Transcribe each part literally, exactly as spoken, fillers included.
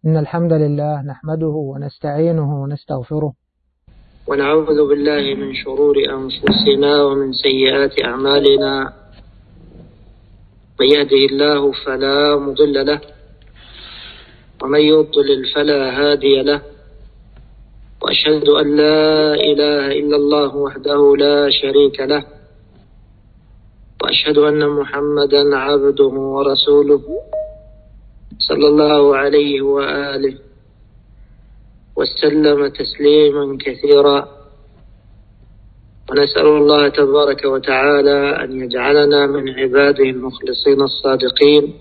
إن الحمد لله نحمده ونستعينه ونستغفره ونعوذ بالله من شرور أنفسنا ومن سيئات أعمالنا. من يهده الله فلا مضل له ومن يضلل فلا هادي له، وأشهد أن لا إله إلا الله وحده لا شريك له، وأشهد أن محمدا عبده ورسوله صلى الله عليه وآله وسلم تسليما كثيرا. ونسأل الله تبارك وتعالى أن يجعلنا من عباده المخلصين الصادقين،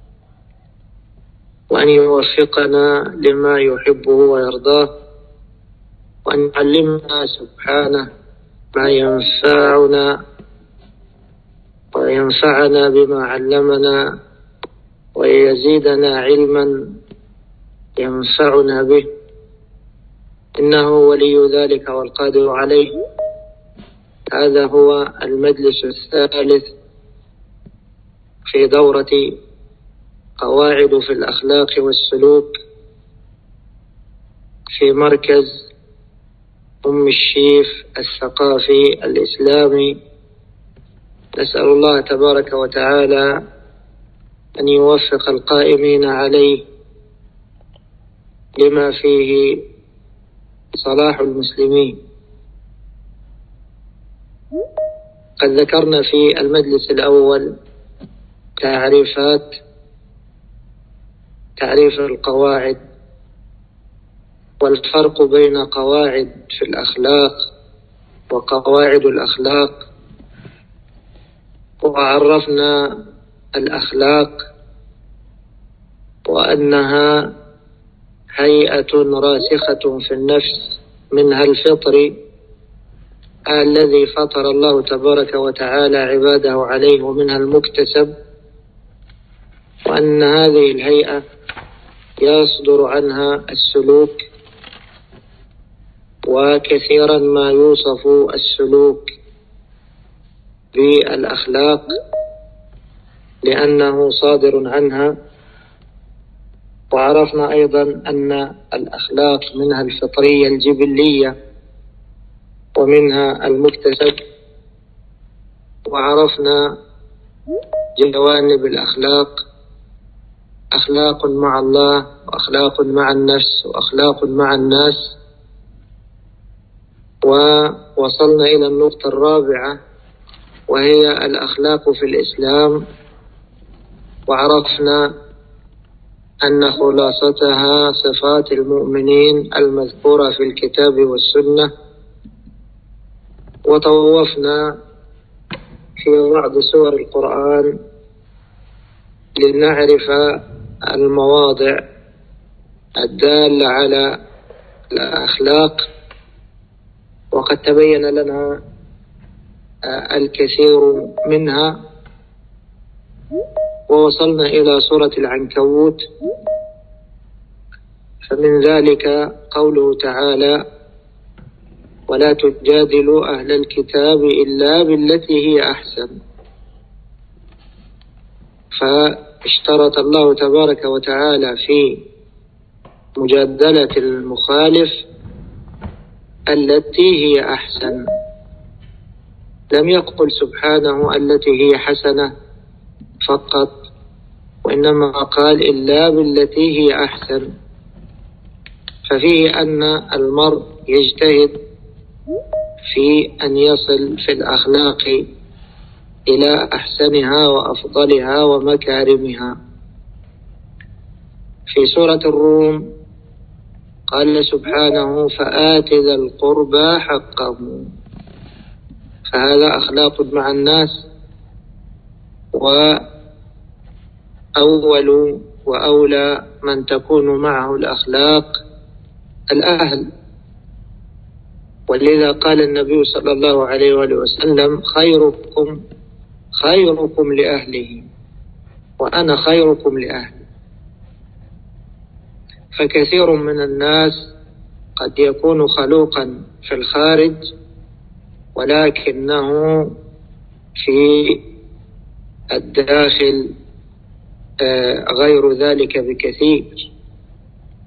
وأن يوفقنا لما يحبه ويرضاه، وأن يعلمنا سبحانه ما ينفعنا وينفعنا بما علمنا، ويزيدنا علما ينفعنا به، إنه ولي ذلك والقادر عليه. هذا هو المجلس الثالث في دورة قواعد في الأخلاق والسلوك في مركز أم الشيف الثقافي الإسلامي. نسأل الله تبارك وتعالى أن يوفق القائمين عليه لما فيه صلاح المسلمين. قد ذكرنا في المجلس الأول تعريفات تعريف القواعد والفرق بين قواعد في الأخلاق وقواعد الأخلاق، وعرفنا الأخلاق وأنها هيئة راسخة في النفس، منها الفطر الذي فطر الله تبارك وتعالى عباده عليه، ومنها المكتسب، وأن هذه الهيئة يصدر عنها السلوك، وكثيرا ما يوصف السلوك بالأخلاق لأنه صادر عنها. وعرفنا أيضا أن الأخلاق منها الفطرية الجبلية ومنها المكتسب، وعرفنا جوانب الأخلاق: أخلاق مع الله، وأخلاق مع النفس، وأخلاق مع الناس. ووصلنا إلى النقطة الرابعة وهي الأخلاق في الإسلام، وعرفنا أن خلاصتها صفات المؤمنين المذكورة في الكتاب والسنة. وطوفنا في بعض سور القرآن لنعرف المواضع الدالة على الأخلاق، وقد تبين لنا الكثير منها. ووصلنا إلى سورة العنكبوت، فمن ذلك قوله تعالى: ولا تجادلوا أهل الكتاب إلا بالتي هي أحسن. فاشترط الله تبارك وتعالى في مجادلة المخالف التي هي أحسن، لم يقل سبحانه التي هي حسنة فقط، وإنما قال إلا بالتي هي أحسن. ففيه أن المرء يجتهد في أن يصل في الأخلاق إلى أحسنها وأفضلها ومكارمها. في سورة الروم قال سبحانه: فآت ذا القربى حقه. فهذا أخلاق مع الناس، وأول وأولى من تكون معه الأخلاق الأهل. ولذا قال النبي صلى الله عليه وآله وسلم: خيركم خيركم لأهله وأنا خيركم لأهلي. فكثير من الناس قد يكون خلوقا في الخارج، ولكنه في الداخل غير ذلك بكثير.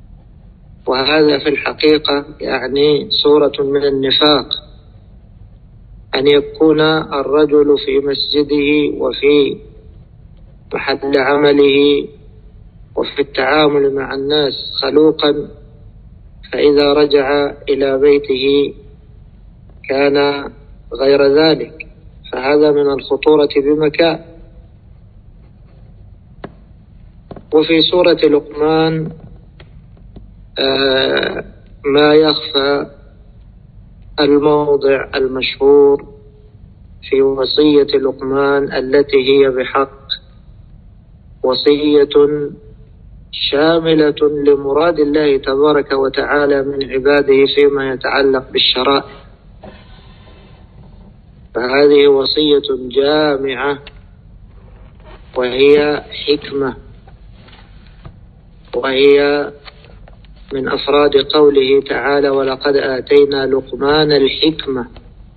وهذا في الحقيقة يعني صورة من النفاق، أن يكون الرجل في مسجده وفي محل عمله وفي التعامل مع الناس خلوقا، فإذا رجع إلى بيته كان غير ذلك، فهذا من الخطورة بمكان. وفي سورة لقمان آه ما يخفى الموضع المشهور في وصية لقمان التي هي بحق وصية شاملة لمراد الله تبارك وتعالى من عباده فيما يتعلق بالشرائع، فهذه وصية جامعة وهي حكمة، وهي من أفراد قوله تعالى ولقد آتينا لقمان الحكمة،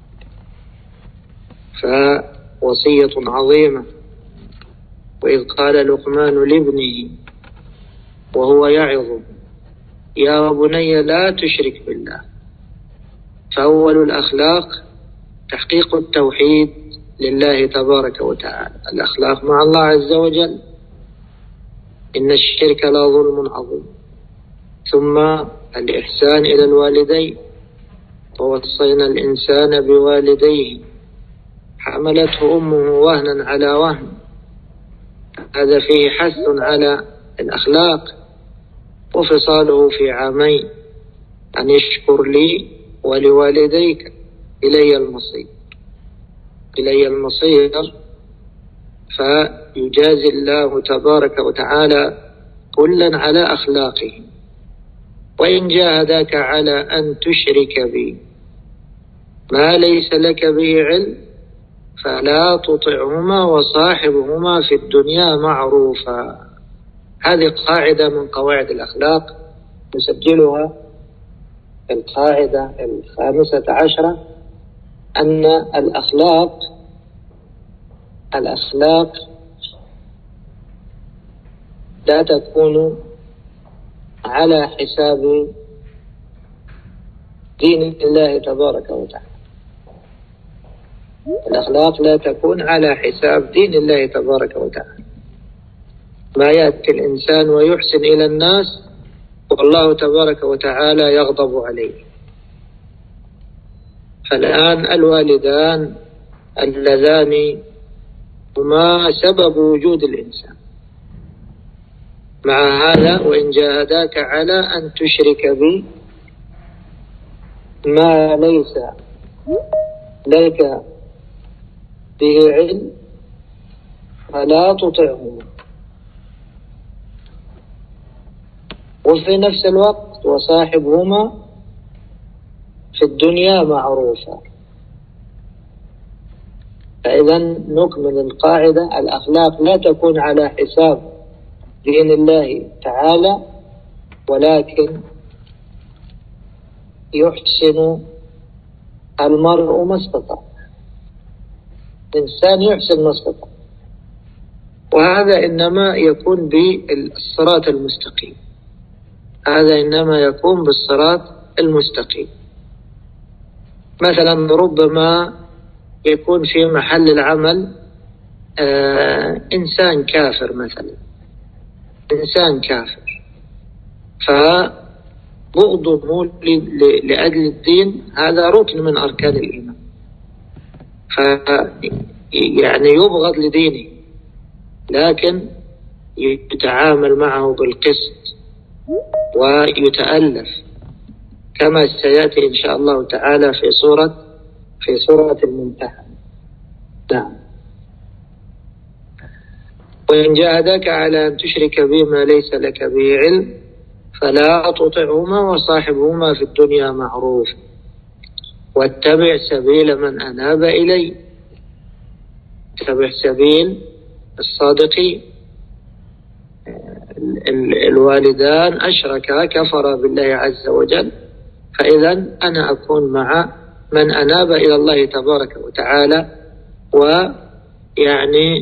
فوصية عظيمة. وإذ قال لقمان لابنه وهو يعظه يا بني لا تشرك بالله، فأول الأخلاق تحقيق التوحيد لله تبارك وتعالى، الأخلاق مع الله عز وجل، إن الشرك لا ظلم عظيم. ثم الإحسان إلى الوالدين، ووصينا الإنسان بوالديه حملته أمه وهنا على وهن، هذا فيه حث على الأخلاق. وفصاله في عامين أن يشكر لي ولوالديك إلي المصير، إلي المصير، فيجازي الله تبارك وتعالى كلا على أخلاقه. وإن جاهداك على أن تشرك بي ما ليس لك به علم فلا تطعهما وصاحبهما في الدنيا معروفا. هذه قاعدة من قواعد الأخلاق نسجلها، القاعدة الخامسة عشرة، أن الأخلاق الأخلاق لا تكون على حساب دين الله تبارك وتعالى. الأخلاق لا تكون على حساب دين الله تبارك وتعالى. ما يأتي الإنسان ويحسن إلى الناس والله تبارك وتعالى يغضب عليه. فالآن الوالدان اللذان هما سبب وجود الإنسان، مع هذا وإن جاهداك على أن تشرك بي ما ليس لك به علم فلا تطعهما، وفي نفس الوقت وصاحبهما في الدنيا معروفا. فإذا نكمل القاعدة، الأخلاق لا تكون على حساب دين الله تعالى، ولكن يحسن المرء ما استطاع، الإنسان يحسن ما استطاع، وهذا إنما يكون بالصراط المستقيم، هذا إنما يكون بالصراط المستقيم. مثلا ربما يكون في محل العمل آه إنسان كافر، مثلا إنسان كافر، فبغضه لأجل الدين هذا ركن من أركان الإيمان، فيعني يبغض لدينه، لكن يتعامل معه بالقسط ويتألف، كما سيأتي إن شاء الله تعالى في سورة في سورة الممتحنة. نعم. وإن جاهداك على أن تشرك بما ليس لك به علم فلا تطعهما وصاحبهما في الدنيا معروف واتبع سبيل من أناب إلي، اتبع سبيل الصادقين. الوالدان أشركا كفرا بالله عز وجل، فإذا أنا أكون مع من أناب إلى الله تبارك وتعالى، ويعني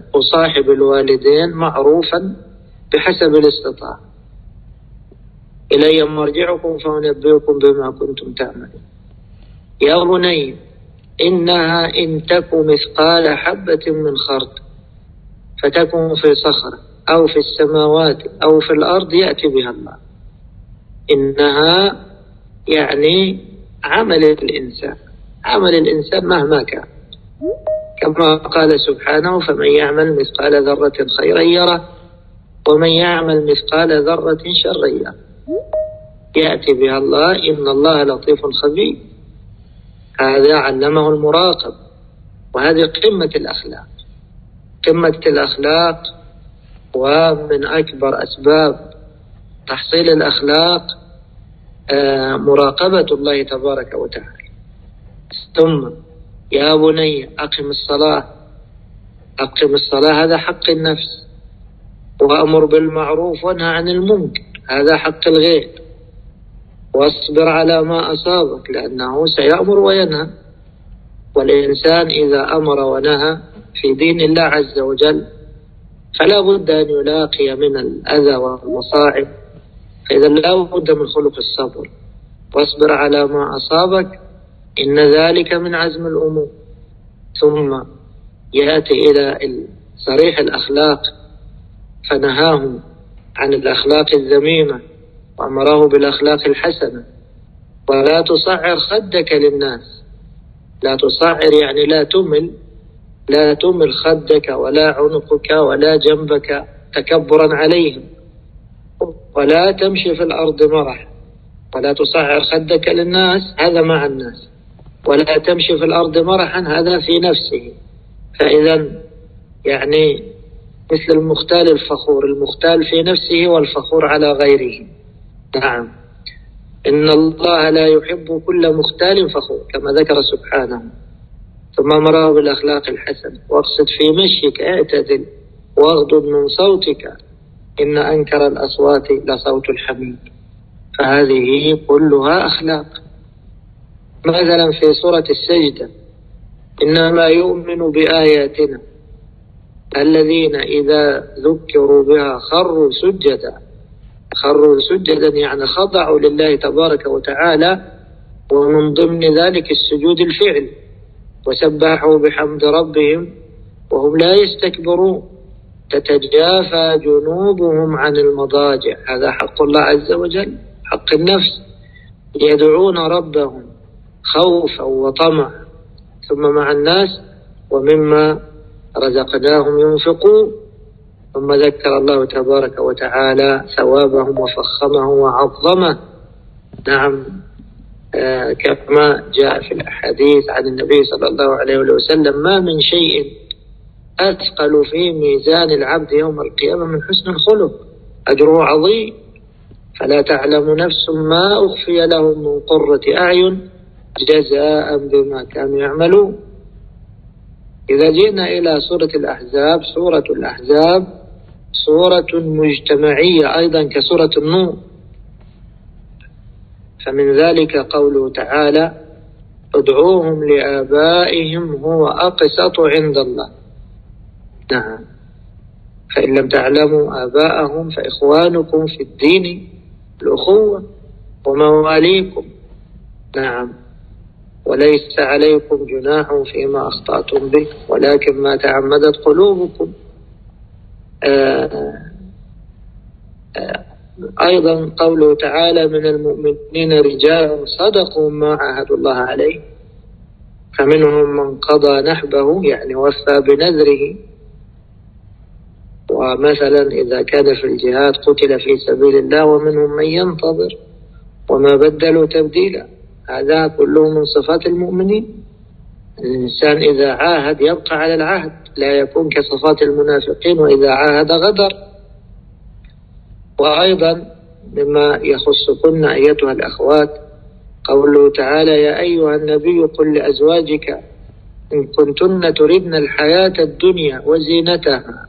أصاحب الوالدين معروفا بحسب الاستطاعة. إلي مرجعكم فأنبئكم بما كنتم تعملون. يا بني إنها إن تك مثقال حبة من خردل فتكن في صخرة أو في السماوات أو في الأرض يأتي بها الله. إنها يعني عمل الإنسان، عمل الإنسان مهما كان، كما قال سبحانه فمن يعمل مثقال ذرة خيرا يره ومن يعمل مثقال ذرة شرا يره يأتي بها الله إن الله لطيف خبير. هذا علمه المراقب، وهذه قمة الأخلاق، قمة الأخلاق. ومن أكبر أسباب تحصيل الأخلاق مراقبة الله تبارك وتعالى. ثم يا بني أقم الصلاة، أقم الصلاة هذا حق النفس، وأمر بالمعروف وانهى عن المنكر هذا حق الغير، واصبر على ما أصابك لأنه سيأمر وينهى. والإنسان إذا أمر ونهى في دين الله عز وجل فلا بد أن يلاقي من الأذى والمصاعب، فإذا لا بد من خلق الصبر. واصبر على ما أصابك إن ذلك من عزم الأمور. ثم يأتي إلى صريح الأخلاق فنهاهم عن الأخلاق الذميمة وأمره بالأخلاق الحسنة. ولا تصعر خدك للناس، لا تصعر يعني لا تمل، لا تمل خدك ولا عنقك ولا جنبك تكبرا عليهم. ولا تمشي في الأرض مرح، ولا تصعر خدك للناس هذا مع الناس، ولا تمشي في الأرض مرحا هذا في نفسه. فإذا يعني مثل المختال الفخور، المختال في نفسه والفخور على غيره. نعم، إن الله لا يحب كل مختال فخور كما ذكر سبحانه. ثم أمره بالأخلاق الحسنة، واقصد في مشيك، اعتدل، واغضض من صوتك، إن أنكر الأصوات لصوت الحميد. فهذه كلها أخلاق. مثلا في سورة السجدة إنما يؤمن بآياتنا الذين إذا ذكروا بها خروا سجدا، خروا سجدا يعني خضعوا لله تبارك وتعالى، ومن ضمن ذلك السجود الفعل، وسبحوا بحمد ربهم وهم لا يستكبرون، تتجافى جنوبهم عن المضاجع، هذا حق الله عز وجل، حق النفس، يدعون ربهم خوفا وطمعا. ثم مع الناس ومما رزقناهم ينفقون. ثم ذكر الله تبارك وتعالى ثوابهم وفخمه وعظمه. نعم، آه كما جاء في الأحاديث عن النبي صلى الله عليه وسلم ما من شيء أثقل في ميزان العبد يوم القيامة من حسن الخلق، أجره عظيم. فلا تعلم نفس ما أخفي لهم من قرة أعين جزاء بما كانوا يعملون. إذا جئنا إلى سورة الأحزاب، سورة الأحزاب سورة مجتمعية أيضا كسورة النور. فمن ذلك قوله تعالى ادعوهم لآبائهم هو أقسط عند الله. نعم، فإن لم تعلموا آباءهم فإخوانكم في الدين الأخوة ومواليكم. نعم، وليس عليكم جناح فيما أخطأتم به ولكن ما تعمدت قلوبكم. آه آه أيضا قوله تعالى من المؤمنين رجال صدقوا ما عاهدوا الله عليه فمنهم من قضى نحبه يعني وفى بنذره. ومثلا إذا كان في الجهاد قتل في سبيل الله ومنهم من ينتظر وما بدلوا تبديلا. هذا كله من صفات المؤمنين. الإنسان إذا عاهد يبقى على العهد، لا يكون كصفات المنافقين وإذا عاهد غدر. وأيضا مما يخصكن أيتها الأخوات قوله تعالى يا أيها النبي قل لأزواجك إن كنتن تردن الحياة الدنيا وزينتها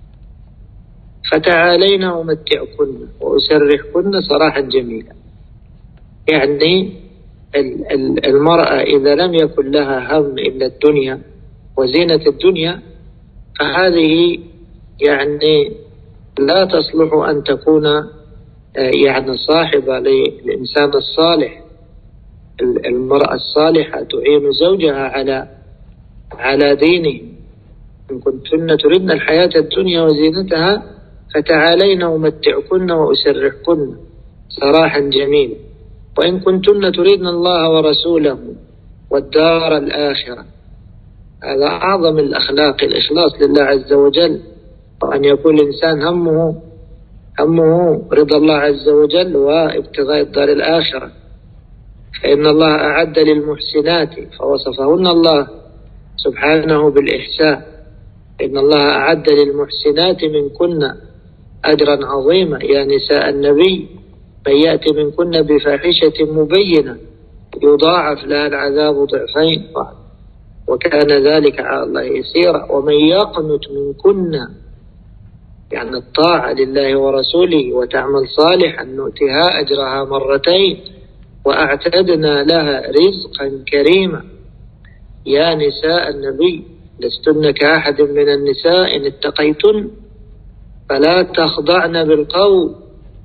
فتعالين أمتعكن وأسرحكن سراحا جميلا. يعني المرأة إذا لم يكن لها هم إلا الدنيا وزينة الدنيا فهذه يعني لا تصلح أن تكون يعني صاحبة للإنسان الصالح. المرأة الصالحة تعين زوجها على على دينه. إن كنتن تردن الحياة الدنيا وزينتها فتعالين أمتعكن وأسرحكن سراحا جميلا، وإن كنتن تردن الله ورسوله والدار الآخرة. هذا أعظم الأخلاق، الإخلاص لله عز وجل، وأن يكون الإنسان همه همه رضا الله عز وجل وابتغاء الدار الآخرة. فإن الله أعد للمحسنات فوصفهن الله سبحانه بالإحسان. إن الله أعد للمحسنات منكن أجرا عظيما يا نساء النبي من يأتي منكن بفاحشة مبينة يضاعف لها العذاب ضعفين وكان ذلك على الله يسيرا. ومن يقنت منكن يعني الطاعة لله ورسوله وتعمل صالحا نؤتها أجرها مرتين وأعتدنا لها رزقا كريما. يا نساء النبي لستن كأحد من النساء إن اتقيتن فلا تخضعن بالقول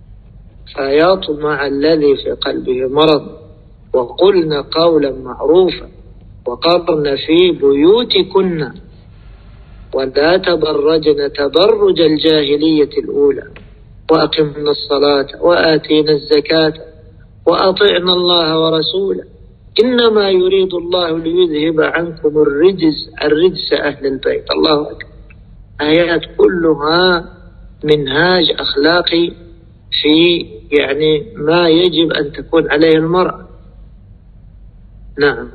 فيطمع الذي في قلبه مرض وقلن قولا معروفا وقرن في بيوتكن ولا تبرجن تبرج الجاهلية الأولى وأقمنا الصلاة وآتينا الزكاة وأطعنا الله ورسوله إنما يريد الله ليذهب عنكم الرجس الرجس أهل البيت. الله أكبر. آيات كلها منهاج أخلاقي في يعني ما يجب أن تكون عليه المرأة. نعم.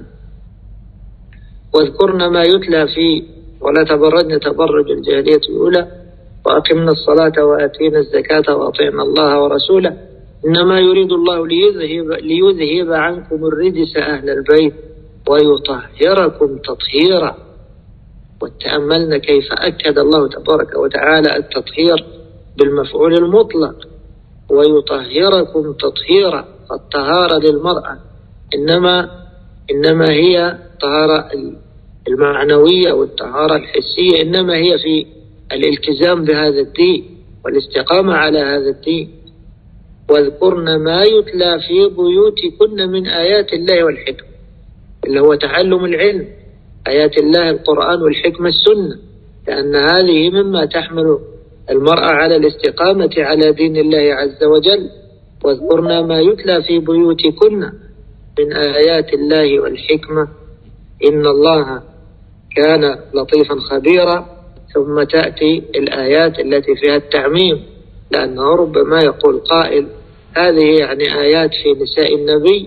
واذكرن ما يتلى في ولا تبرجن تبرج الجاهلية الأولى وأقمنا الصلاة وآتينا الزكاة وأطعنا الله ورسوله إنما يريد الله ليذهب, ليذهب عنكم الرجس أهل البيت ويطهركم تطهيرا. وتأملنا كيف أكد الله تبارك وتعالى التطهير بالمفعول المطلق ويطهركم تطهيرا. الطهارة للمرأة إنما إنما هي طهارة المعنوية والطهارة الحسية، إنما هي في الالتزام بهذا الدين والاستقامة على هذا الدين. واذكرن ما يتلى في بيوتكن من آيات الله والحكمة اللي هو تعلم العلم. آيات الله القرآن والحكمة السنة، لأن هذه مما تحمل المرأة على الاستقامة على دين الله عز وجل. واذكرن ما يتلى في بيوتكن من آيات الله والحكمة إن الله كان لطيفا خبيرا. ثم تأتي الآيات التي فيها التعميم، لأنه ربما يقول قائل هذه يعني آيات في نساء النبي،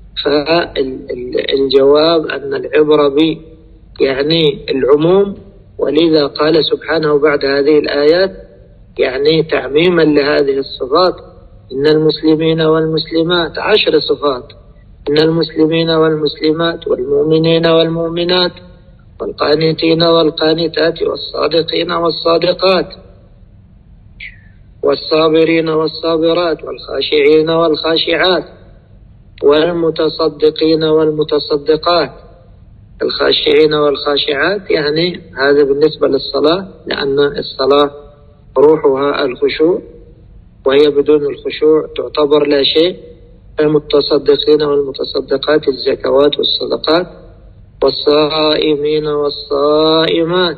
فالجواب أن العبرة ب يعني العموم، ولذا قال سبحانه بعد هذه الآيات يعني تعميما لهذه الصفات إن المسلمين والمسلمات عشر صفات إن المسلمين والمسلمات والمؤمنين والمؤمنات والقانتين والقانتات والصادقين والصادقات والصابرين والصابرات والخاشعين والخاشعات والمتصدقين والمتصدقات. الخاشعين والخاشعات يعني هذا بالنسبة للصلاة، لأن الصلاة روحها الخشوع وهي بدون الخشوع تعتبر لا شيء. المتصدقين والمتصدقات الزكوات والصدقات والصائمين والصائمات.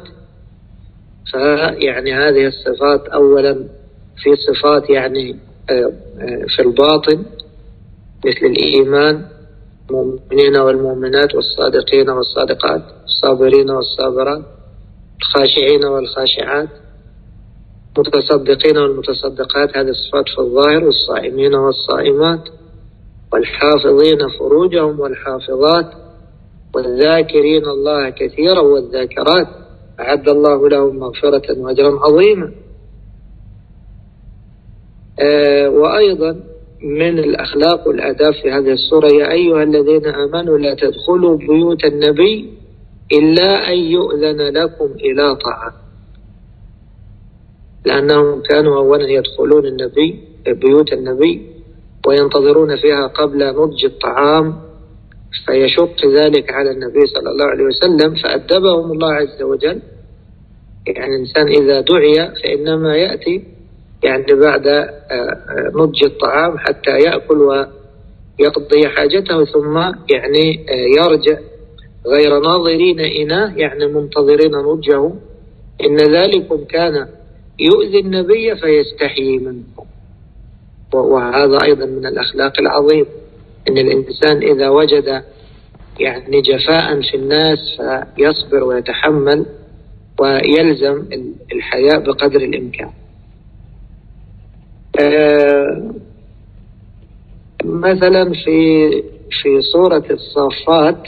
فيعني هذه الصفات أولا في صفات يعني في الباطن مثل الإيمان، المؤمنين والمؤمنات والصادقين والصادقات الصابرين والصابرات الخاشعين والخاشعات المتصدقين والمتصدقات. هذه الصفات في الظاهر. والصائمين والصائمات والحافظين فروجهم والحافظات والذاكرين الله كثيرا والذاكرات أعد الله لهم مغفرة وأجرا عظيما. آه وأيضا من الأخلاق والآداب في هذه السورة يا أيها الذين آمنوا لا تدخلوا بيوت النبي إلا أن يؤذن لكم إلى طعام، لأنهم كانوا أولا يدخلون النبي بيوت النبي وينتظرون فيها قبل نضج الطعام، فيشق ذلك على النبي صلى الله عليه وسلم فأدبهم الله عز وجل. يعني الإنسان إذا دعي فإنما يأتي يعني بعد نضج الطعام حتى يأكل ويقضي حاجته، ثم يعني يرجع غير ناظرين إناه، يعني منتظرين نضجه. إن ذلكم كان يؤذي النبي فيستحيي منه. وهذا أيضا من الأخلاق العظيم، إن الإنسان إذا وجد يعني جفاء في الناس فيصبر ويتحمل ويلزم الحياء بقدر الإمكان. آه مثلا في في سورة الصافات،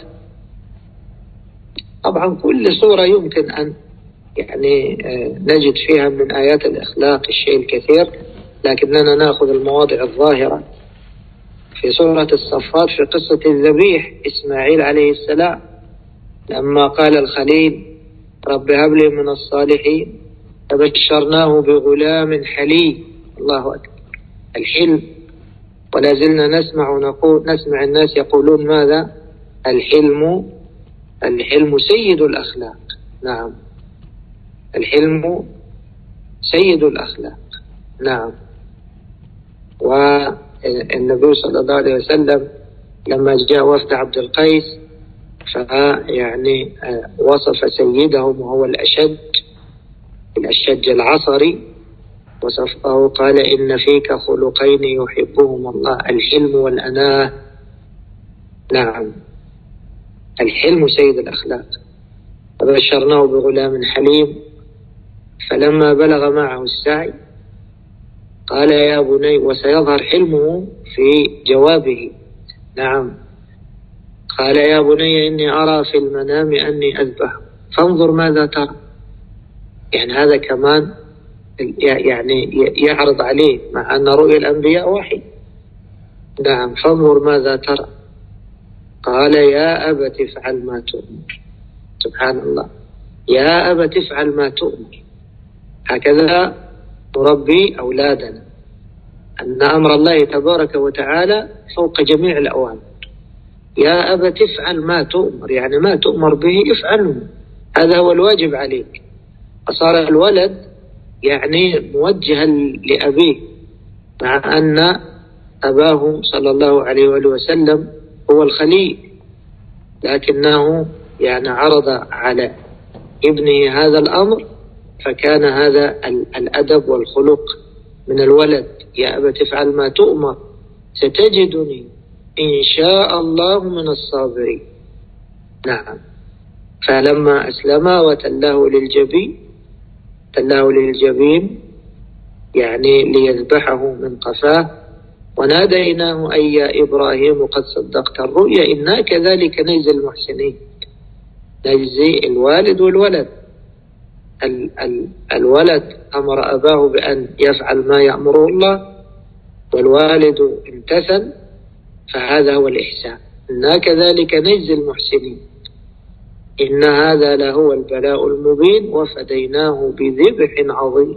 طبعا كل سورة يمكن أن يعني آه نجد فيها من آيات الإخلاق الشيء الكثير، لكننا نأخذ المواضع الظاهرة. في سورة الصفات في قصة الذبيح إسماعيل عليه السلام، لما قال الخليل رب هب لي من الصالحين فبشرناه بغلام حليم. الله أكبر، الحلم. ولا زلنا نسمع ونقول نسمع الناس يقولون ماذا؟ الحلم الحلم سيد الأخلاق. نعم، الحلم سيد الأخلاق. نعم. والنبي صلى الله عليه وسلم لما جاء وفد عبد القيس فيعني وصف سيدهم وهو الأشج الأشج العصري، وصفه قال إن فيك خلقين يحبهم الله، الحلم والأناة. نعم، الحلم سيد الأخلاق. فبشرناه بغلام حليم فلما بلغ معه السعي قال يا بني، وسيظهر حلمه في جوابه. نعم، قال يا بني إني أرى في المنام أني أذبح فانظر ماذا ترى. يعني هذا كمان يعني يعرض عليه، مع أن رؤيا الأنبياء وحي. نعم، فانظر ماذا ترى. قال يا أبت افعل ما تؤمر. سبحان الله، يا أبت افعل ما تؤمر. هكذا نربي أولادنا، أن أمر الله تبارك وتعالى فوق جميع الأوامر. يا أبت افعل ما تؤمر، يعني ما تؤمر به افعله، هذا هو الواجب عليك. فصار الولد يعني موجها لأبيه، مع أن أباه صلى الله عليه وآله وسلم هو الخليل، لكنه يعني عرض على ابنه هذا الأمر، فكان هذا الأدب والخلق من الولد. يا أبت افعل ما تؤمر ستجدني إن شاء الله من الصابرين. نعم. فلما أسلما وتلاه للجبين تلاه للجبين يعني ليذبحه من قفاه، وناديناه أي يا إبراهيم قد صدقت الرؤيا إنا كذلك نجزي المحسنين. نجزي الوالد والولد. ال ال الولد أمر أباه بأن يفعل ما يأمره الله، والوالد امتثل، فهذا هو الإحسان. إنا كذلك نجزي المحسنين إن هذا لهو البلاء المبين وفديناه بذبح عظيم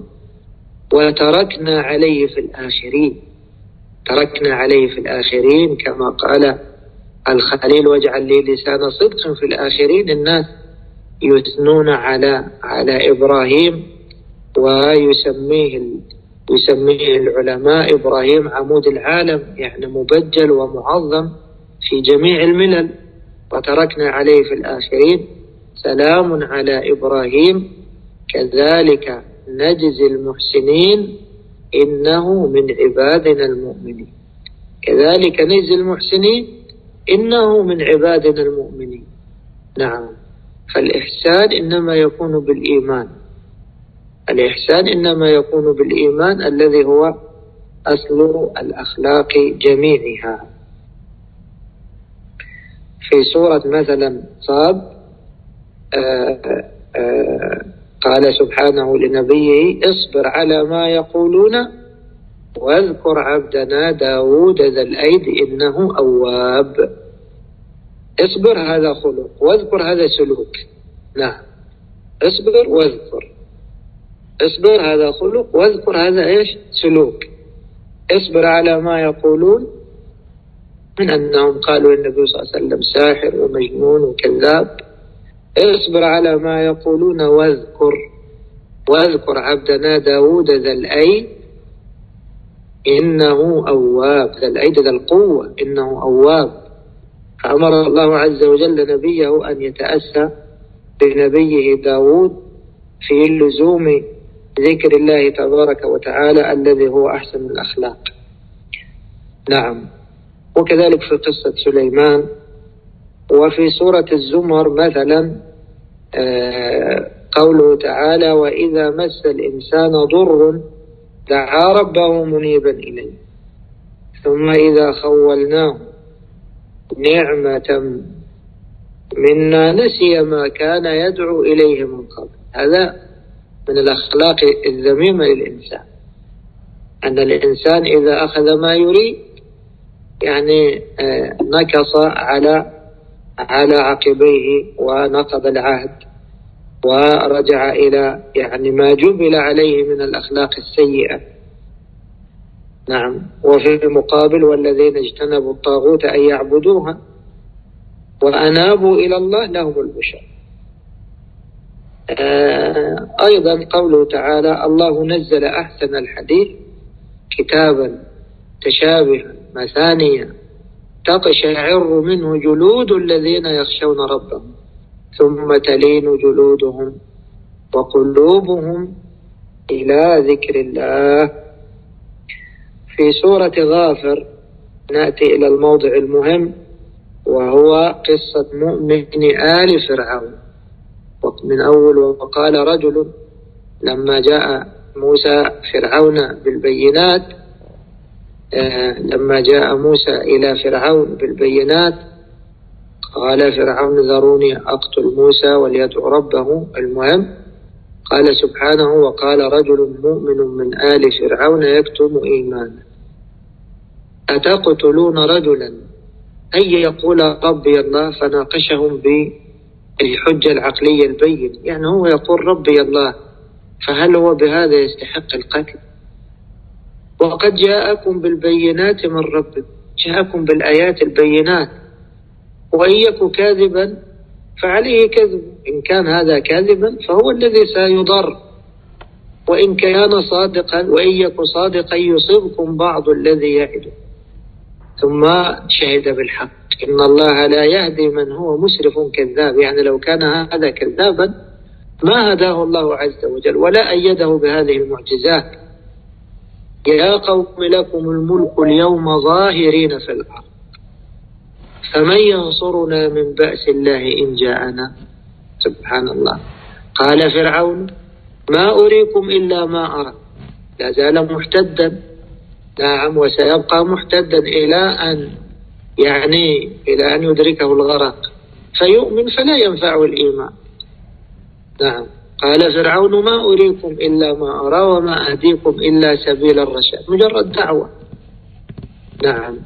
وتركنا عليه في الآخرين. تركنا عليه في الآخرين كما قال الخليل واجعل لي لسان صدق في الآخرين. الناس يثنون على على إبراهيم ويسميه يسميه العلماء إبراهيم عمود العالم، يعني مبجل ومعظم في جميع الملل. وتركنا عليه في الآخرين سلام على إبراهيم كذلك نجزي المحسنين إنه من عبادنا المؤمنين. كذلك نجزي المحسنين إنه من عبادنا المؤمنين. نعم. فالإحسان إنما يكون بالإيمان. الإحسان إنما يكون بالإيمان الذي هو أصل الأخلاق جميعها. في سورة مثلا صاد آآ آآ قال سبحانه لنبيه اصبر على ما يقولون واذكر عبدنا داود ذا الأيد إنه أواب. اصبر هذا خلق، واذكر هذا سلوك. نعم، اصبر واذكر. اصبر هذا خلق، واذكر هذا ايش؟ سلوك. اصبر على ما يقولون من أنهم قالوا النبي صلى الله عليه وسلم ساحر ومجنون وكذاب. اصبر على ما يقولون واذكر واذكر عبدنا داود ذا الأيد إنه أواب، ذا العيد ذا القوة، إنه أواب. فأمر الله عز وجل نبيه أن يتأسى بنبيه داود في اللزوم ذكر الله تبارك وتعالى الذي هو أحسن الأخلاق. نعم. وكذلك في قصة سليمان. وفي سورة الزمر مثلا قوله تعالى: وإذا مس الإنسان ضر دعا ربه منيبا إليه ثم إذا خولناه نعمة منا نسي ما كان يدعو إليه من قبل. هذا من الأخلاق الذميمة للإنسان، أن الإنسان إذا أخذ ما يريد يعني نكص على على عقبيه ونقض العهد ورجع إلى يعني ما جبل عليه من الأخلاق السيئة. نعم. وفي المقابل: والذين اجتنبوا الطاغوت أن يعبدوها وأنابوا إلى الله لهم البشرى. آه أيضا قوله تعالى: الله نزل أحسن الحديث كتابا تشابها مثانيا تقشعر منه جلود الذين يخشون ربهم ثم تلين جلودهم وقلوبهم إلى ذكر الله. في سورة غافر نأتي إلى الموضع المهم، وهو قصة مؤمن آل فرعون. من أول: وقال رجل لما جاء موسى فرعون بالبينات آه لما جاء موسى إلى فرعون بالبينات قال فرعون: ذروني أقتل موسى وليدعو ربه. المهم قال سبحانه: وقال رجل مؤمن من آل فرعون يكتم إيمانه أتقتلون رجلا أن يقول ربي الله؟ فناقشهم بالحجة العقلية البين، يعني هو يقول ربي الله، فهل هو بهذا يستحق القتل؟ وقد جاءكم بالبينات من ربكم، جاءكم بالآيات البينات، وإن يك كاذبا فعليه كذب، إن كان هذا كاذبا فهو الذي سيضر، وإن كان صادقا وإن يك صادقا يصيبكم بعض الذي يعد. ثم شهد بالحق إن الله لا يهدي من هو مسرف كذاب، يعني لو كان هذا كذابا ما هداه الله عز وجل ولا أيده بهذه المعجزات. يا قوم لكم الملك اليوم ظاهرين في الأرض فمن ينصرنا من بأس الله إن جاءنا؟ سبحان الله. قال فرعون: ما أريكم إلا ما أرى. لا زال محتدا. نعم. وسيبقى محتدا إلى أن يعني إلى أن يدركه الغرق فيؤمن فلا ينفع الإيمان. نعم. قال فرعون: ما أريكم إلا ما أرى وما أهديكم إلا سبيل الرشاد. مجرد دعوة. نعم.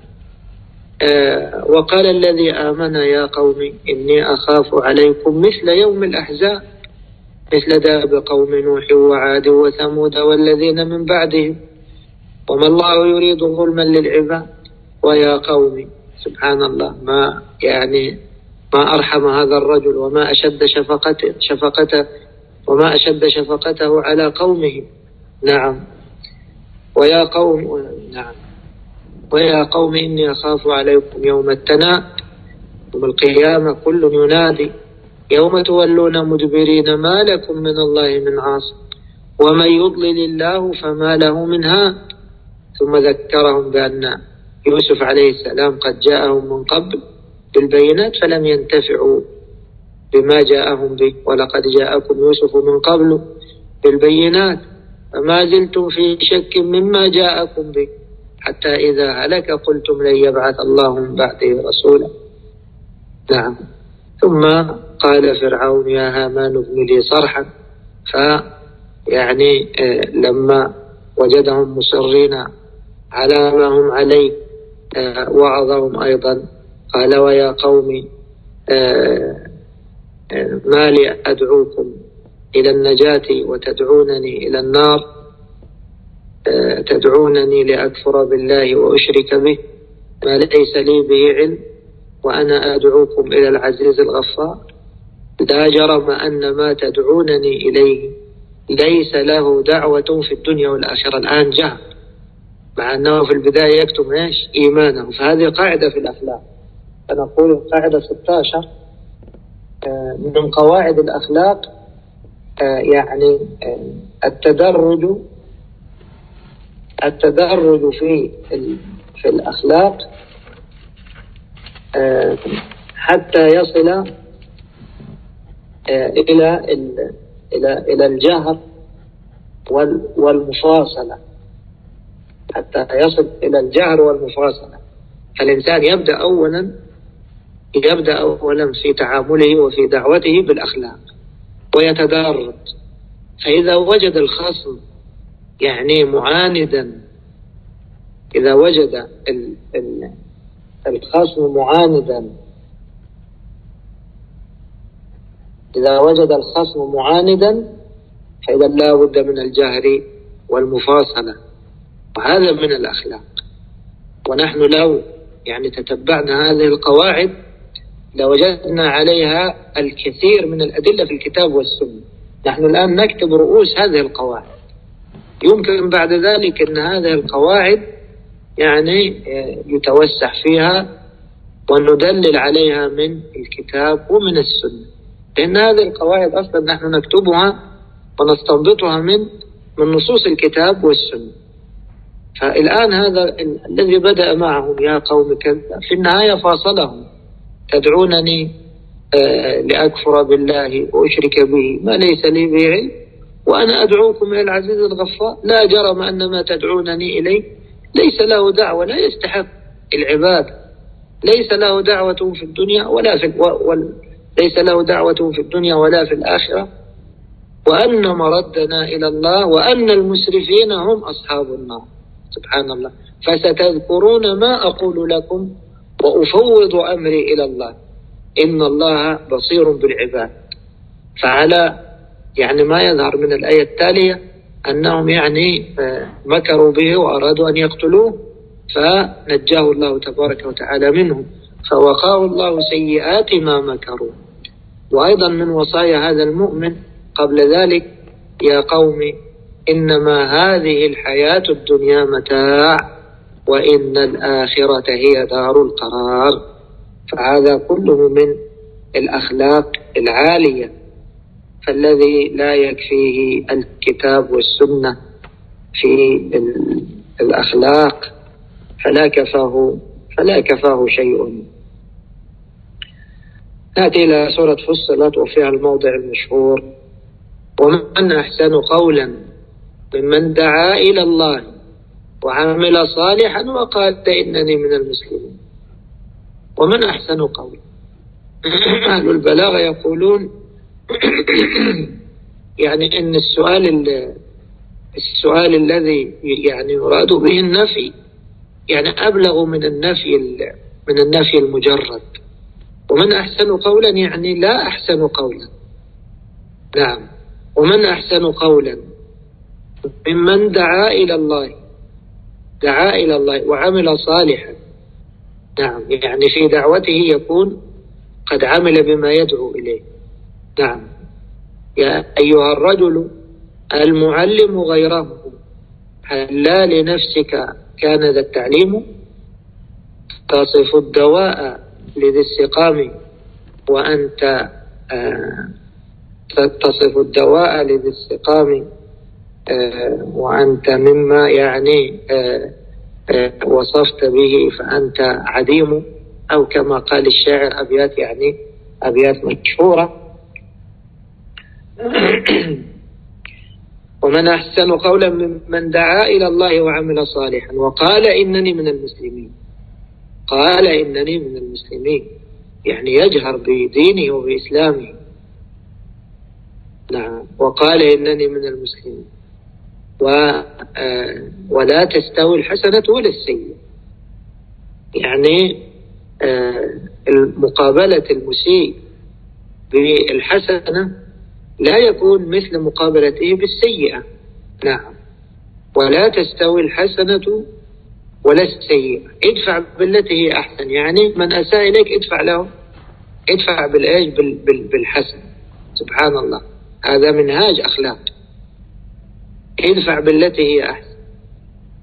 آه وقال الذي آمن: يا قوم إني أخاف عليكم مثل يوم الأحزاب مثل داب قوم نوح وعاد وثمود والذين من بعدهم وما الله يريد ظلما للعباد. ويا قوم، سبحان الله، ما يعني ما أرحم هذا الرجل وما أشد شفقته شفقته وما أشد شفقته على قومه. نعم. ويا قوم نعم ويا قوم إني أخاف عليكم يوم التناد يوم القيامة كل ينادي يوم تولون مدبرين ما لكم من الله من عاصم ومن يضلل الله فما له من هاد. ثم ذكرهم بأن يوسف عليه السلام قد جاءهم من قبل بالبينات فلم ينتفعوا بما جاءهم به، ولقد جاءكم يوسف من قبل بالبينات فما زلتم في شك مما جاءكم به حتى إذا هلك قلتم لن يبعث الله من بعده رسولا. نعم. ثم قال فرعون: يا هامان ابن لي صرحا. فيعني لما وجدهم مصرين على ما هم عليه وعظهم أيضا. قال: ويا قوم ما لي أدعوكم إلى النجاة وتدعونني إلى النار، تدعونني لأكفر بالله وأشرك به ما ليس لي به علم وأنا أدعوكم إلى العزيز الغفار. لا جرم أن ما تدعونني إليه ليس له دعوة في الدنيا والآخرة. الآن جاء مع أنه في البداية يكتم إيش إيمانه. فهذه قاعدة في الأخلاق. فنقول قاعدة ستة عشر من قواعد الأخلاق يعني التدرج التدرج في في الأخلاق حتى يصل إلى إلى إلى الجهر والمفاصلة، حتى يصل إلى الجهر والمفاصلة. فالإنسان يبدأ أولا يبدأ أولا في تعامله وفي دعوته بالأخلاق ويتدرج. فإذا وجد الخصم يعني معاندا، إذا وجد الخصم معاندا إذا وجد الخصم معاندا فإذا لا بد من الجهر والمفاصلة، وهذا من الأخلاق. ونحن لو يعني تتبعنا هذه القواعد لوجدنا عليها الكثير من الأدلة في الكتاب والسنة. نحن الآن نكتب رؤوس هذه القواعد، يمكن بعد ذلك أن هذه القواعد يعني يتوسع فيها وندلل عليها من الكتاب ومن السنة، لأن هذه القواعد أصلا نحن نكتبها ونستنبطها من من نصوص الكتاب والسنة. فالآن هذا الذي بدأ معهم يا قوم كذا في النهاية فاصلهم: تدعونني آه لأكفر بالله وأشرك به ما ليس لي به علم وأنا أدعوكم إلى العزيز الغفار لا جرم أن ما تدعونني إليه ليس له دعوة، لا يستحق العبادة، ليس له دعوة في الدنيا ولا في وال ليس له دعوة في الدنيا ولا في الآخرة، وأن مردنا إلى الله وأن المسرفين هم أصحاب النار. سبحان الله. فستذكرون ما أقول لكم وأفوض أمري إلى الله إن الله بصير بالعباد. فعلى يعني ما يظهر من الآية التالية أنهم يعني مكروا به وأرادوا أن يقتلوه، فنجاه الله تبارك وتعالى منهم، فوقاه الله سيئات ما مكروا. وأيضا من وصايا هذا المؤمن قبل ذلك: يا قوم إنما هذه الحياة الدنيا متاع وإن الآخرة هي دار القرار. فهذا كله من الأخلاق العالية، فالذي لا يكفيه الكتاب والسنة في الأخلاق فلا كفاه فلا كفاه شيء. نأتي إلى سورة فصلت وفيها الموضع المشهور: ومن أحسن قولا ممن دعا إلى الله وعمل صالحا وقال إنني من المسلمين. ومن أحسن قولا. أهل البلاغة يقولون يعني إن السؤال السؤال الذي يعني يراد به النفي يعني أبلغ من النفي من النفي المجرد. ومن أحسن قولا يعني لا أحسن قولا. نعم. ومن أحسن قولا ممن دعا إلى الله دعا إلى الله وعمل صالحا. نعم، يعني في دعوته يكون قد عمل بما يدعو إليه. نعم. يا أيها الرجل المعلم غيره هل لا لنفسك كان ذا التعليم تصف الدواء لذي السقام وأنت آه تصف الدواء لذي السقام آه وأنت مما يعني آه آه وصفت به فأنت عديم، أو كما قال الشاعر أبيات يعني أبيات مشهورة. ومن أحسن قولا ممن دعا إلى الله وعمل صالحا وقال إنني من المسلمين. قال إنني من المسلمين يعني يجهر بدينه وبإسلامه. نعم. وقال إنني من المسلمين. ولا تستوي الحسنة ولا السيئة، يعني المقابلة المسيء بالحسنة لا يكون مثل مقابلته بالسيئة. نعم. ولا تستوي الحسنة ولا السيئة، ادفع بالتي هي أحسن، يعني من أساء إليك ادفع له ادفع بالإيش بالحسن. سبحان الله، هذا منهاج أخلاق. ادفع بالتي هي أحسن.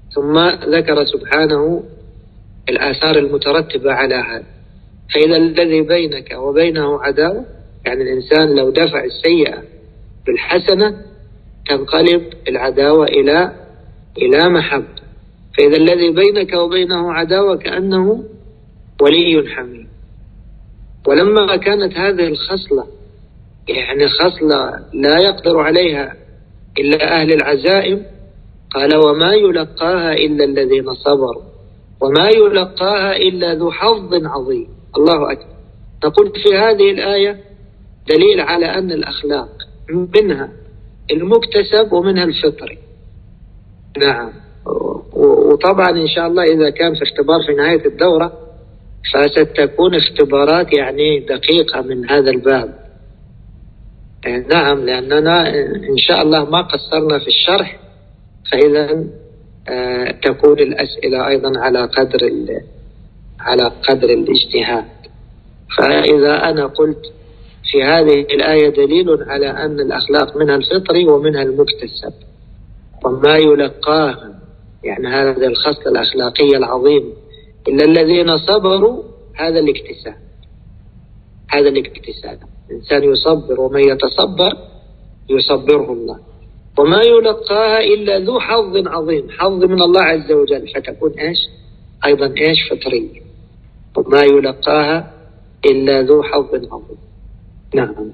ثم ذكر سبحانه الآثار المترتبة على هذا. فإذا الذي بينك وبينه عداوة، يعني الإنسان لو دفع السيئة بالحسنة تنقلب العداوة إلى إلى محبة. فإذا الذي بينك وبينه عداوة كأنه ولي حميم. ولما كانت هذه الخصلة يعني خصلة لا يقدر عليها إلا أهل العزائم، قال وما يلقاها إلا الذين صبروا وما يلقاها إلا ذو حظ عظيم. الله أكبر. نقول في هذه الآية دليل على أن الأخلاق منها المكتسب ومنها الفطري. نعم. وطبعا إن شاء الله إذا كان في اختبار في نهاية الدورة فستكون اختبارات يعني دقيقة من هذا الباب. نعم، لأننا إن شاء الله ما قصرنا في الشرح، فإذا آه تكون الأسئلة أيضا على قدر على قدر الاجتهاد. فإذا أنا قلت في هذه الآية دليل على أن الأخلاق منها الفطري ومنها المكتسب، وما يلقاها يعني هذا الخصلة الأخلاقية العظيم إلا الذين صبروا، هذا الاكتساب هذا الاكتساب الإنسان يصبر، ومن يتصبر يصبره الله. وما يلقاها إلا ذو حظ عظيم، حظ من الله عز وجل، فتكون إيش أيضا إيش فطرية. وما يلقاها إلا ذو حظ عظيم. نعم.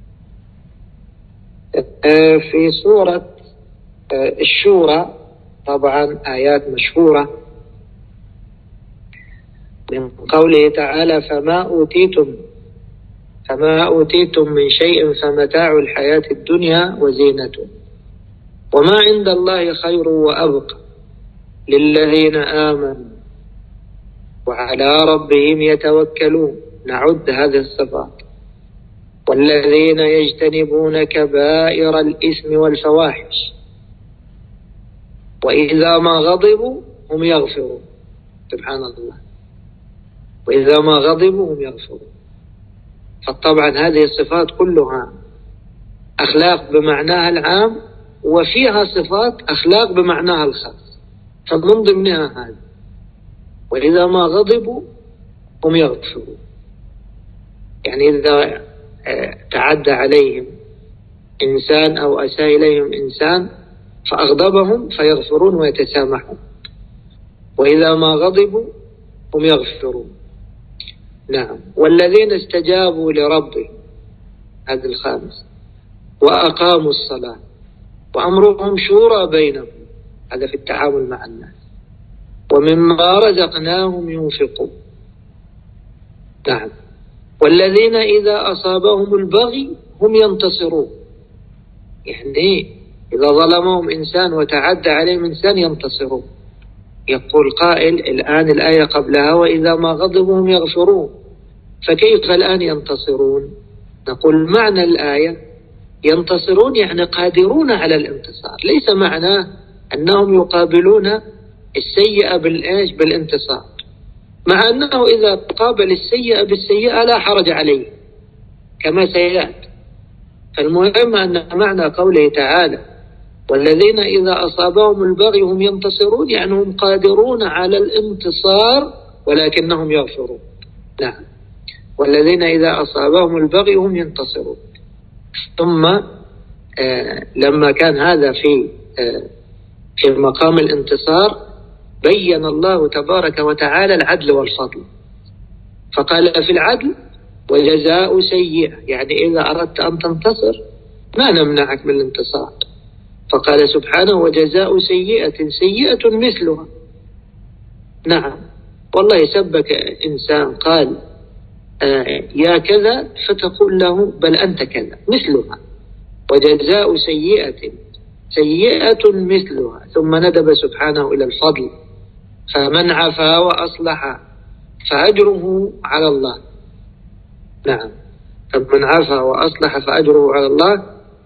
في سورة الشورى طبعا آيات مشهورة من قوله تعالى فما أوتيتم فما أوتيتم من شيء فمتاع الحياة الدنيا وزينته وما عند الله خير وأبقى للذين آمنوا وعلى ربهم يتوكلون. نعد هذه الصفات: والذين يجتنبون كبائر الإثم والفواحش وإذا ما غضبوا هم يغفرون. سبحان الله. وإذا ما غضبوا هم يغفرون. فطبعا هذه الصفات كلها أخلاق بمعناها العام، وفيها صفات أخلاق بمعناها الخاص، فمن ضمنها هذا وإذا ما غضبوا هم يغفرون. يعني إذا تعدى عليهم إنسان أو أساء إليهم إنسان فأغضبهم فيغفرون ويتسامحون، وإذا ما غضبوا هم يغفرون. نعم. والذين استجابوا لربهم، هذا الخامس، وأقاموا الصلاة وأمرهم شورى بينهم، هذا في التعامل مع الناس، ومما رزقناهم ينفقون. نعم. والذين إذا أصابهم البغي هم ينتصرون، يعني إذا ظلمهم إنسان وتعدى عليهم إنسان ينتصرون. يقول قائل الآن الآية قبلها وإذا ما غضبوا هم يغفرون، فكيف الآن ينتصرون؟ نقول معنى الآية ينتصرون يعني قادرون على الانتصار، ليس معناه أنهم يقابلون السيئة بالإيش بالانتصار، مع أنه إذا قابل السيئة بالسيئة لا حرج عليه كما سيأتي. فالمهم أن معنى قوله تعالى والذين إذا أصابهم البغي هم ينتصرون يعني هم قادرون على الانتصار ولكنهم يغفرون. نعم. والذين إذا أصابهم البغي هم ينتصرون. ثم آه لما كان هذا في آه في مقام الانتصار بين الله تبارك وتعالى العدل والفضل، فقال في العدل وجزاء سيئة، يعني إذا أردت أن تنتصر ما نمنعك من الانتصار، فقال سبحانه وجزاء سيئة سيئة مثلها. نعم. والله سبك إنسان قال آه يا كذا فتقول له بل أنت كذا مثلها، وجزاء سيئة سيئة مثلها. ثم ندب سبحانه إلى الفضل فمن عفا وأصلح فأجره على الله. نعم. فمن عفا وأصلح فأجره على الله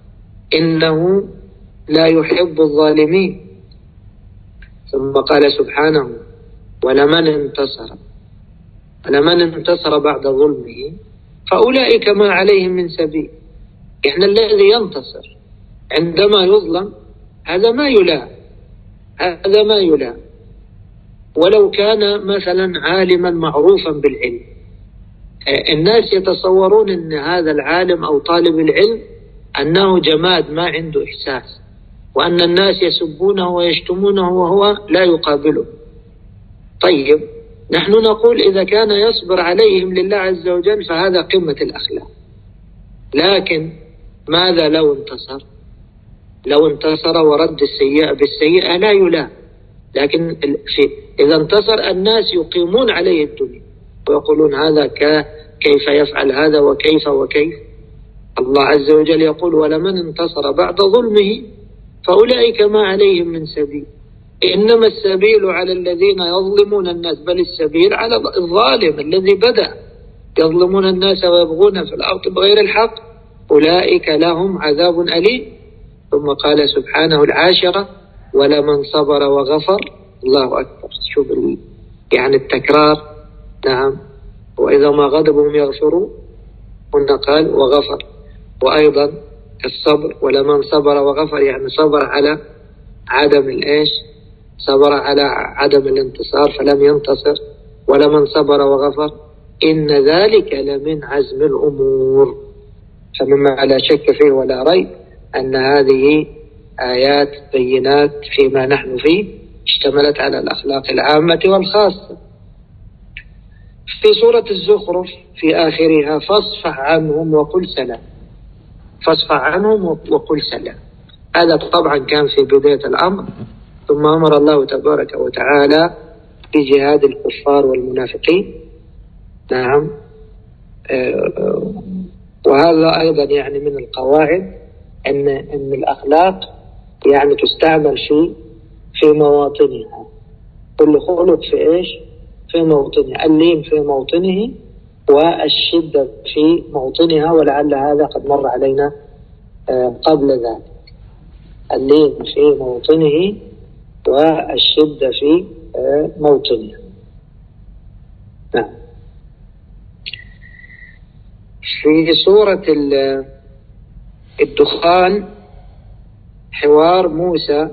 إنه لا يحب الظالمين. ثم قال سبحانه ولمن انتصر ولمن انتصر بعد ظلمه فأولئك ما عليهم من سبيل. يعني الذي ينتصر عندما يظلم هذا ما يلام، هذا ما يلام. ولو كان مثلا عالما معروفا بالعلم، الناس يتصورون أن هذا العالم أو طالب العلم أنه جماد ما عنده إحساس، وأن الناس يسبونه ويشتمونه وهو لا يقابله. طيب نحن نقول إذا كان يصبر عليهم لله عز وجل فهذا قمة الأخلاق. لكن ماذا لو انتصر؟ لو انتصر ورد السيئة بالسيئة لا يلام، لكن إذا انتصر الناس يقيمون عليه الدنيا ويقولون هذا كيف يفعل هذا وكيف وكيف. الله عز وجل يقول ولمن انتصر بعد ظلمه فأولئك ما عليهم من سبيل، إنما السبيل على الذين يظلمون الناس، بل السبيل على الظالم الذي بدأ يظلمون الناس ويبغون في الأرض بغير الحق، أولئك لهم عذاب أليم. ثم قال سبحانه العاشرة ولمن صبر وغفر. الله أكبر، شوف يعني التكرار. نعم، وإذا ما غضبهم يغفرون، قلنا قال وغفر. وأيضا الصبر، ولمن صبر وغفر يعني صبر على عدم الإيش، صبر على عدم الانتصار فلم ينتصر. ولمن صبر وغفر إن ذلك لمن عزم الأمور. فمما لا شك فيه ولا ريب أن هذه آيات بينات فيما نحن فيه، اشتملت على الأخلاق العامة والخاصة. في سورة الزخرف في آخرها فاصفح عنهم وقل سلام، فاصفح عنهم وقل سلام. هذا طبعا كان في بداية الأمر، ثم أمر الله تبارك وتعالى بجهاد الكفار والمنافقين. نعم، وهذا أيضا يعني من القواعد أن أن الأخلاق يعني تستعمل في في مواطنها. كل خلق في إيش؟ في موطنه. اللين في موطنه والشدة في موطنها، ولعل هذا قد مر علينا قبل ذلك. اللين في موطنه والشدة في موطنها. نعم. في سورة الدخان حوار موسى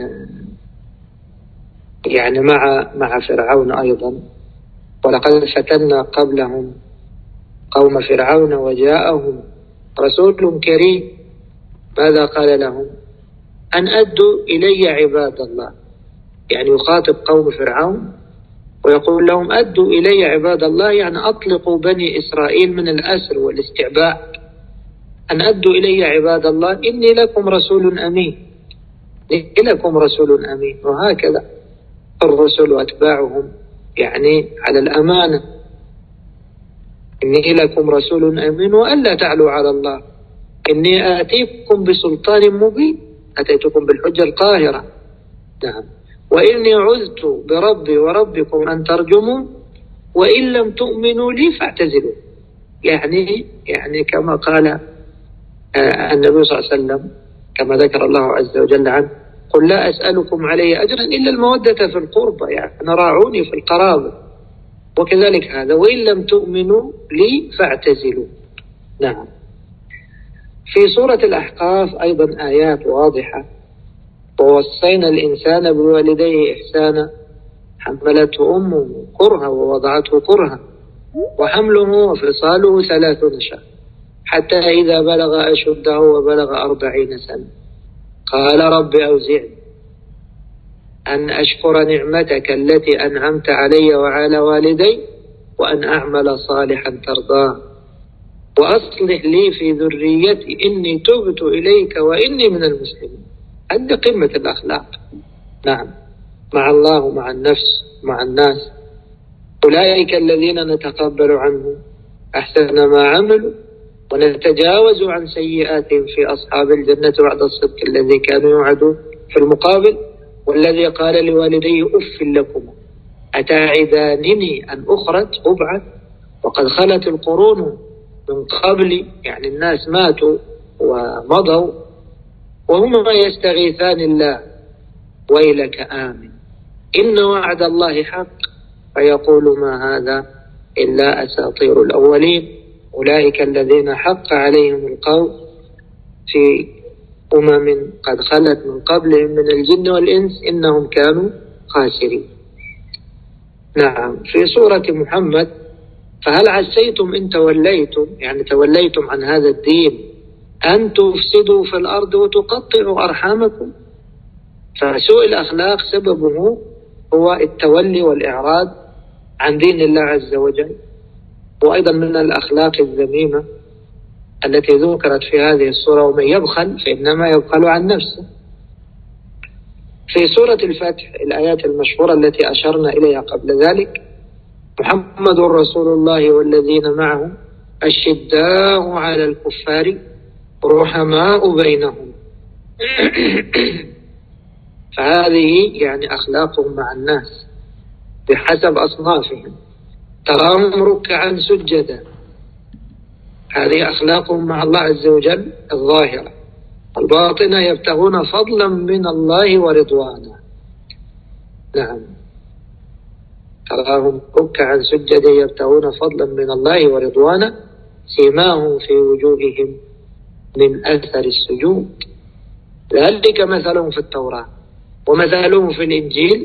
يعني مع مع فرعون أيضا. ولقد فتنا قبلهم قوم فرعون وجاءهم رسول كريم ماذا قال لهم؟ أن أدوا إلي عباد الله. يعني يخاطب قوم فرعون ويقول لهم أدوا إلي عباد الله، يعني أطلقوا بني إسرائيل من الأسر والاستعباء. أن أدوا إلي عباد الله إني لكم رسول أمين، إني لكم رسول أمين. وهكذا الرسل وأتباعهم يعني على الأمانة. إني لكم رسول أمين وألا تعلوا على الله إني آتيكم بسلطان مبين، أتيتكم بالحجة القاهرة. نعم. وإني عذت بربي وربكم أن ترجموا وإن لم تؤمنوا لي فاعتزلوا. يعني يعني كما قال النبي صلى الله عليه وسلم كما ذكر الله عز وجل عنه قل لا أسألكم عليه أجرا إلا المودة في القربى، يعني راعوني في القرابة. وكذلك هذا وإن لم تؤمنوا لي فاعتزلوا. نعم. في سورة الأحقاف أيضا آيات واضحة. ووصينا الإنسان بوالديه إحسانا حملته أمه كرها ووضعته كرها وحمله وفصاله ثلاثون شهر حتى إذا بلغ أشده وبلغ أربعين سنة قال رب أوزعني أن أشكر نعمتك التي أنعمت علي وعلى والدي وأن أعمل صالحا ترضاه وأصلح لي في ذريتي إني تبت إليك وإني من المسلمين. هذه قمة الأخلاق. نعم، مع الله ومع النفس ومع الناس. أولئك الذين نتقبل عنهم أحسن ما عملوا ونتجاوز عن سيئاتهم في أصحاب الجنة بعد الصدق الذي كانوا يوعدون. في المقابل والذي قال لوالديه أف لكم أتعدانني أن أخرج أبعث وقد خلت القرون من قبلي، يعني الناس ماتوا ومضوا وهما يستغيثان الله ويلك آمن إن وعد الله حق فيقول ما هذا إلا أساطير الأولين. أولئك الذين حق عليهم القول في أمم قد خلت من قبلهم من الجن والإنس إنهم كانوا خاسرين. نعم. في سورة محمد فهل عسيتم إن توليتم، يعني توليتم عن هذا الدين، أن تفسدوا في الأرض وتقطعوا أرحامكم. فسوء الأخلاق سببه هو التولي والإعراض عن دين الله عز وجل، وأيضا من الأخلاق الذميمة التي ذكرت في هذه السورة: ومن يبخل فإنما يبخل عن نفسه. في سورة الفتح الآيات المشهورة التي أشرنا إليها قبل ذلك: محمد رسول الله والذين معه أشداء على الكفار رحماء بينهم. فهذه يعني أخلاقهم مع الناس بحسب أصنافهم. تراهم ركعا سجدا، هذه أخلاقهم مع الله عز وجل الظاهرة. الباطنة يبتغون فضلا من الله ورضوانا. نعم. تراهم ركعا سجدا يبتغون فضلا من الله ورضوانا سيماهم في وجوههم من أثر السجود، ذلك مثلهم في التوراة ومثلهم في الإنجيل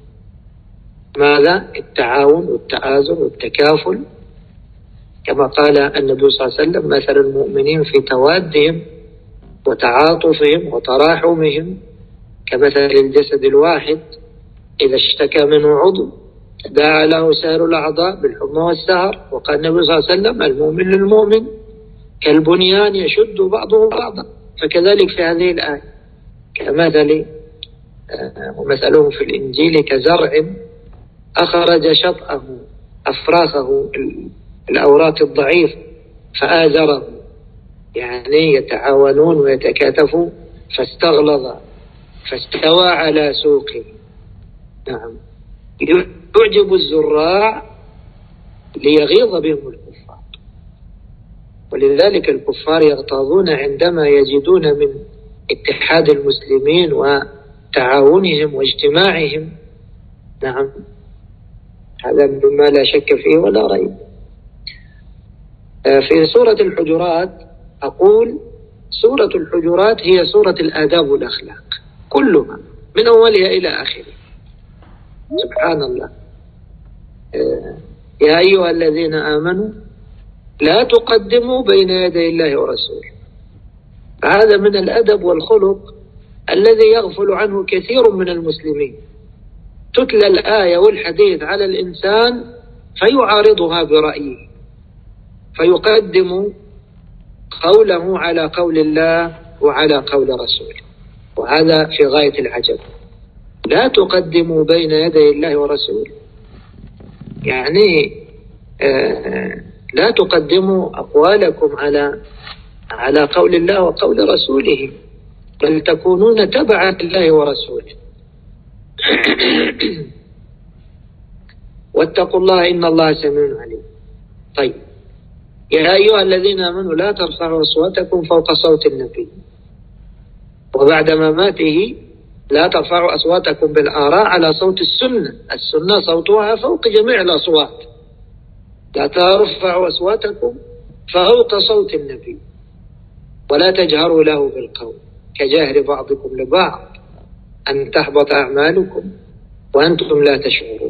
ماذا؟ التعاون والتآزر والتكافل، كما قال النبي صلى الله عليه وسلم: مثل المؤمنين في توادهم وتعاطفهم وتراحمهم كمثل الجسد الواحد إذا اشتكى منه عضو تداعى له سائر الأعضاء بالحمى والسهر. وقال النبي صلى الله عليه وسلم: المؤمن للمؤمن كالبنيان يشد بعضه بعضا. فكذلك في هذه الآية كمثل ومثلهم في الإنجيل كزرع أخرج شطأه أفراخه الأوراق الضعيف فآزره، يعني يتعاونون ويتكاتفوا فاستغلظ فاستوى على سوقه. نعم. يعجب الزراع ليغيظ بهم الكفار، ولذلك الكفار يغتاظون عندما يجدون من اتحاد المسلمين وتعاونهم واجتماعهم. نعم. هذا مما لا شك فيه ولا ريب. في سورة الحجرات أقول: سورة الحجرات هي سورة الآداب والأخلاق كلها من أولها إلى آخره. سبحان الله. يا أيها الذين آمنوا لا تقدموا بين يدي الله ورسوله. هذا من الأدب والخلق الذي يغفل عنه كثير من المسلمين. تتلى الآية والحديث على الإنسان فيعارضها برأيه، فيقدم قوله على قول الله وعلى قول رسوله، وهذا في غاية العجب. لا تقدموا بين يدي الله ورسوله، يعني آه لا تقدموا أقوالكم على على قول الله وقول رسوله، بل تكونون تبعا لله ورسوله. واتقوا الله إن الله سميع عليم. طيب، يا أيها الذين آمنوا لا ترفعوا أصواتكم فوق صوت النبي، وبعد مماته لا ترفعوا أصواتكم بالآراء على صوت السنة. السنة صوتها فوق جميع الأصوات. لا ترفعوا أصواتكم فوق صوت النبي ولا تجهروا له بالقول كجهر بعضكم لبعض أن تحبط أعمالكم وأنتم لا تشعرون.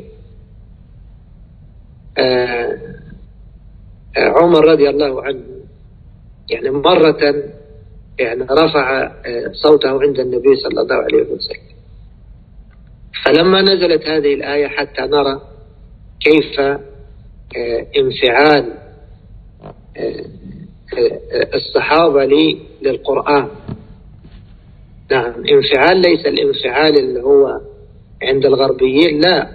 آه عمر رضي الله عنه يعني مرة يعني رفع صوته عند النبي صلى الله عليه وسلم، فلما نزلت هذه الآية حتى نرى كيف انفعال الصحابة للقرآن. نعم، انفعال ليس الانفعال اللي هو عند الغربيين، لا،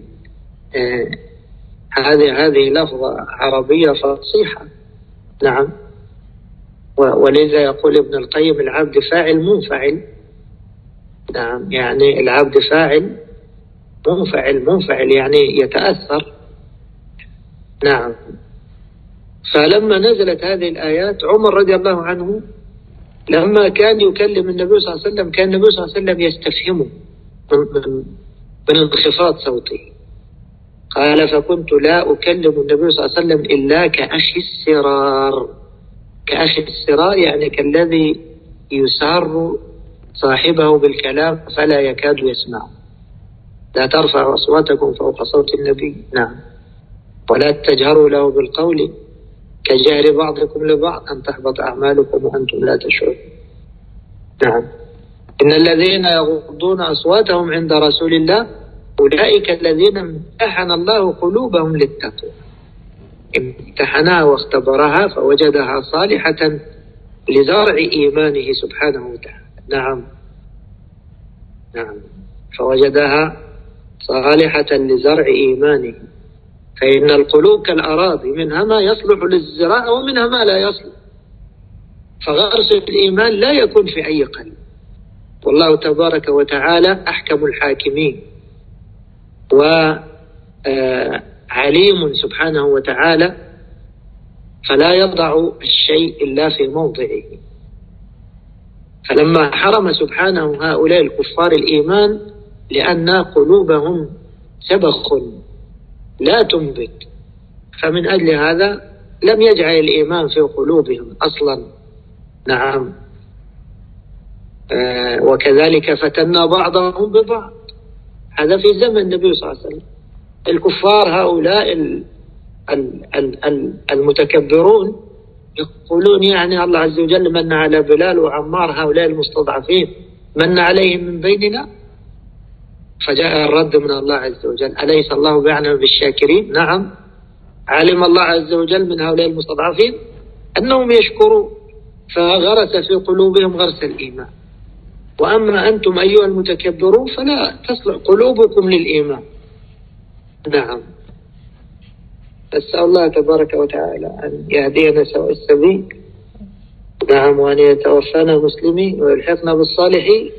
هذه هذه لفظة عربية فصيحة. نعم. ولذا يقول ابن القيم: العبد فاعل منفعل. نعم، يعني العبد فاعل منفعل منفعل يعني يتأثر. نعم. فلما نزلت هذه الآيات عمر رضي الله عنه لما كان يكلم النبي صلى الله عليه وسلم كان النبي صلى الله عليه وسلم يستفهمه من, من, من انخفاض صوته. قال: فكنت لا أكلم النبي صلى الله عليه وسلم إلا كأخي السرار. كأخي السرار يعني كالذي يسار صاحبه بالكلام فلا يكاد يسمع. لا ترفعوا أصواتكم فوق صوت النبي. نعم. ولا تجهروا له بالقول كجهر بعضكم لبعض أن تحبط أعمالكم وأنتم لا تشعرون. نعم. إن الذين يغضون أصواتهم عند رسول الله أولئك الذين امتحن الله قلوبهم للتقوى. امتحنها واختبرها فوجدها صالحة لزرع إيمانه سبحانه وتعالى. نعم. نعم. فوجدها صالحة لزرع إيمانه. فإن القلوب كالأراضي منها ما يصلح للزراعة ومنها ما لا يصلح. فغرس الإيمان لا يكون في أي قلب. والله تبارك وتعالى أحكم الحاكمين وعليم سبحانه وتعالى، فلا يضع الشيء إلا في موضعه. فلما حرم سبحانه هؤلاء الكفار الإيمان لأن قلوبهم سبخ لا تنبت، فمن أجل هذا لم يجعل الإيمان في قلوبهم أصلا. نعم. آه وكذلك فتنا بعضهم ببعض. هذا في زمن النبي صلى الله عليه وسلم. الكفار هؤلاء المتكبرون يقولون يعني الله عز وجل من على بلال وعمار هؤلاء المستضعفين من عليهم من بيننا. فجاء الرد من الله عز وجل: أليس الله بأعلم بالشاكرين؟ نعم، علم الله عز وجل من هؤلاء المستضعفين أنهم يشكرون فغرس في قلوبهم غرس الإيمان. وأما أنتم أيها المتكبرون فلا تصلح قلوبكم للإيمان. نعم. أسأل الله تبارك وتعالى أن يهدينا سواء السبيل. نعم. وأن يتوفانا مسلمين ويلحقنا بالصالحين.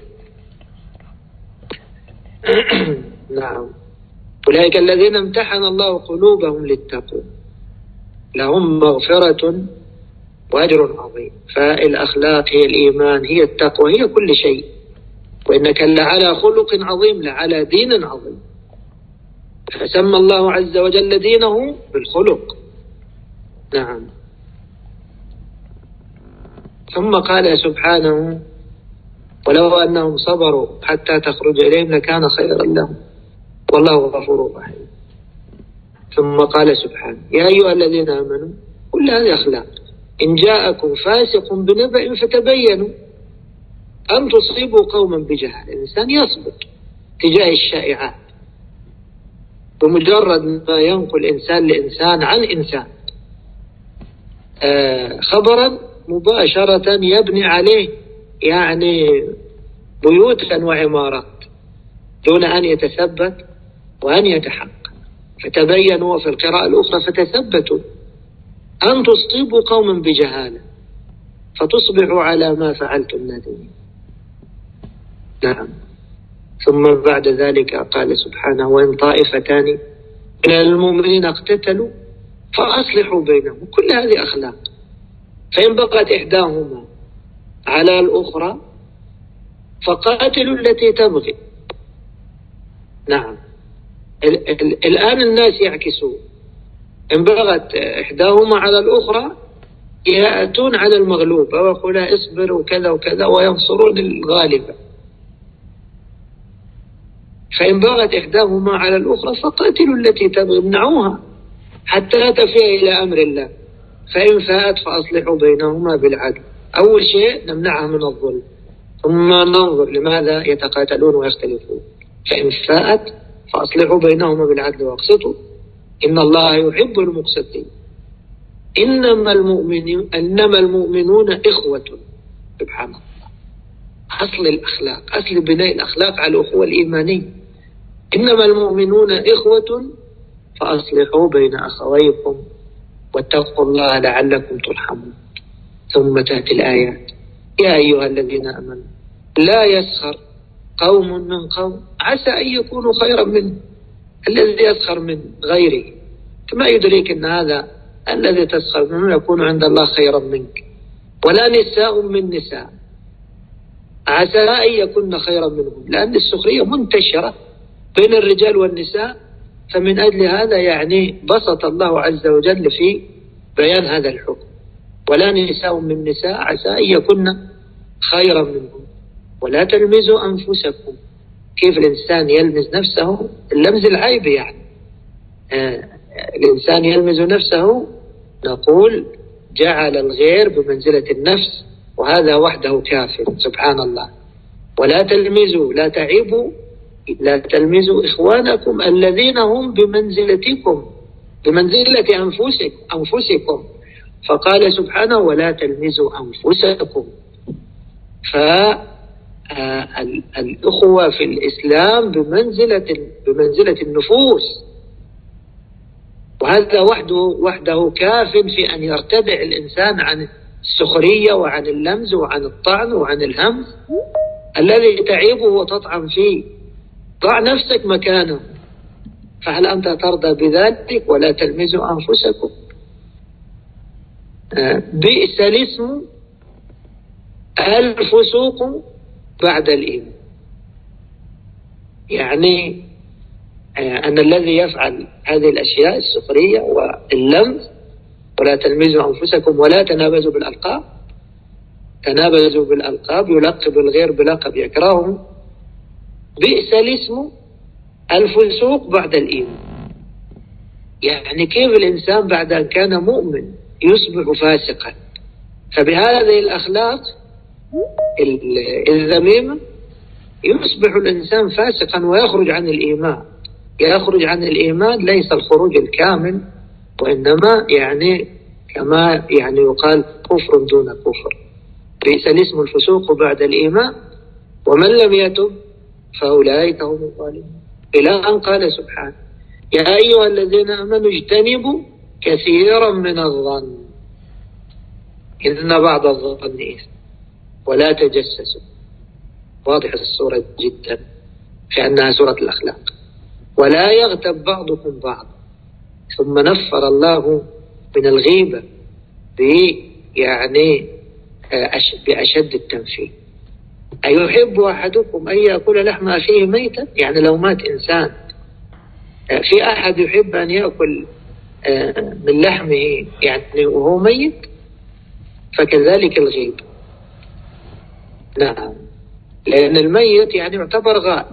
نعم. أولئك الذين امتحن الله قلوبهم للتقوى لهم مغفرة وأجر عظيم. فالأخلاق هي الإيمان، هي التقوى، هي كل شيء. وإنك لعلى خلق عظيم، لعلى دين عظيم. فسمى الله عز وجل دينه بالخلق. نعم. ثم قال سبحانه: ولو أنهم صبروا حتى تخرج إليهم لكان خيرا لهم والله غفور رحيم. ثم قال سبحانه: يا أيها الذين آمنوا، كل هذه أخلاق. إن جاءكم فاسق بنبأ فتبينوا أن تصيبوا قوما بجهل. الإنسان يصبر تجاه الشائعات. بمجرد ما ينقل إنسان لإنسان عن إنسان آه خبرا مباشرة يبني عليه يعني بيوتا وعمارات دون أن يتثبت وأن يتحقق. فتبينوا، وفي القراءة الأخرى فتثبتوا أن تصيبوا قوما بجهالة فتصبحوا على ما فعلتم نادمين. نعم. ثم بعد ذلك قال سبحانه: وإن طائفتان من المؤمنين اقتتلوا فأصلحوا بينهم. كل هذه أخلاق. فإن بقت إحداهما على الأخرى فقاتلوا التي تبغي. نعم. ال- ال- الآن الناس يعكسون. إن بغت إحداهما على الأخرى يأتون على المغلوب ويقولون اصبر وكذا وكذا وينصرون الغالبة. فإن بغت إحداهما على الأخرى فقاتلوا التي تبغي، امنعوها حتى لا تفيء إلى أمر الله. فإن فاءت فأصلحوا بينهما بالعدل. أول شيء نمنعها من الظلم، ثم ننظر لماذا يتقاتلون ويختلفون. فإن فاءت فأصلحوا بينهما بالعدل واقسطوا إن الله يحب المقسطين. إنما المؤمنون إنما المؤمنون إخوة. سبحان الله. أصل الأخلاق، أصل بناء الأخلاق على الأخوة الإيمانية. إنما المؤمنون إخوة فأصلحوا بين أخويكم واتقوا الله لعلكم ترحمون. ثم تأتي الآيات: يا أيها الذين آمنوا لا يسخر قوم من قوم عسى أن يكونوا خيرا منه. الذي يسخر من غيره كما يدريك أن هذا الذي تسخر منه يكون عند الله خيرا منك. ولا نساء من نساء عسى أن يكون خيرا منهم، لأن السخرية منتشرة بين الرجال والنساء. فمن أجل هذا يعني بسط الله عز وجل في بيان هذا الحكم: ولا نساء من نساء عسى أن يكون خيرا منهم ولا تلمزوا أنفسكم. كيف الإنسان يلمز نفسه؟ اللمز العيب يعني آه الإنسان يلمز نفسه، نقول جعل الغير بمنزلة النفس، وهذا وحده كاف سبحان الله. ولا تلمزوا، لا تعيبوا، لا تلمزوا إخوانكم الذين هم بمنزلتكم، بمنزلة أنفسكم أنفسكم فقال سبحانه ولا تلمزوا أنفسكم. فالأخوة في الإسلام بمنزلة بمنزلة النفوس، وهذا وحده وحده كاف في أن يرتدع الإنسان عن السخرية وعن اللمز وعن الطعن وعن الهمز الذي تعيبه وتطعن فيه. ضع نفسك مكانه، فهل أنت ترضى بذلك؟ ولا تلمزوا أنفسكم. بئس الاسم الفسوق بعد الإيمان، يعني أن الذي يفعل هذه الأشياء السخرية واللمز، ولا تلمزوا أنفسكم ولا تنابزوا بالألقاب. تنابزوا بالألقاب يلقب الغير بلقب يكرهه. بئس الاسم الفسوق بعد الإيمان، يعني كيف الإنسان بعد أن كان مؤمن يصبح فاسقا؟ فبهذه الأخلاق الذميمة يصبح الإنسان فاسقا ويخرج عن الإيمان. يخرج عن الإيمان ليس الخروج الكامل، وإنما يعني كما يعني يقال كفر دون كفر. بئس الاسم الفسوق بعد الإيمان ومن لم يتب فأولئك هم الظالمون، إلى أن قال سبحانه يا أيها الذين آمنوا اجتنبوا كثيرا من الظن إن بعض الظن إثم ولا تجسسوا. واضحة السورة جدا في أنها سورة الأخلاق. ولا يغتب بعضكم بعض، ثم نفر الله من الغيبة يعني بأشد التنفير. أيحب أحدكم أن يأكل لحم أخيه ميتا؟ يعني لو مات إنسان، في أحد يحب أن يأكل من لحمه يعني وهو ميت؟ فكذلك الغيب. نعم، لأن الميت يعني يعتبر غائب.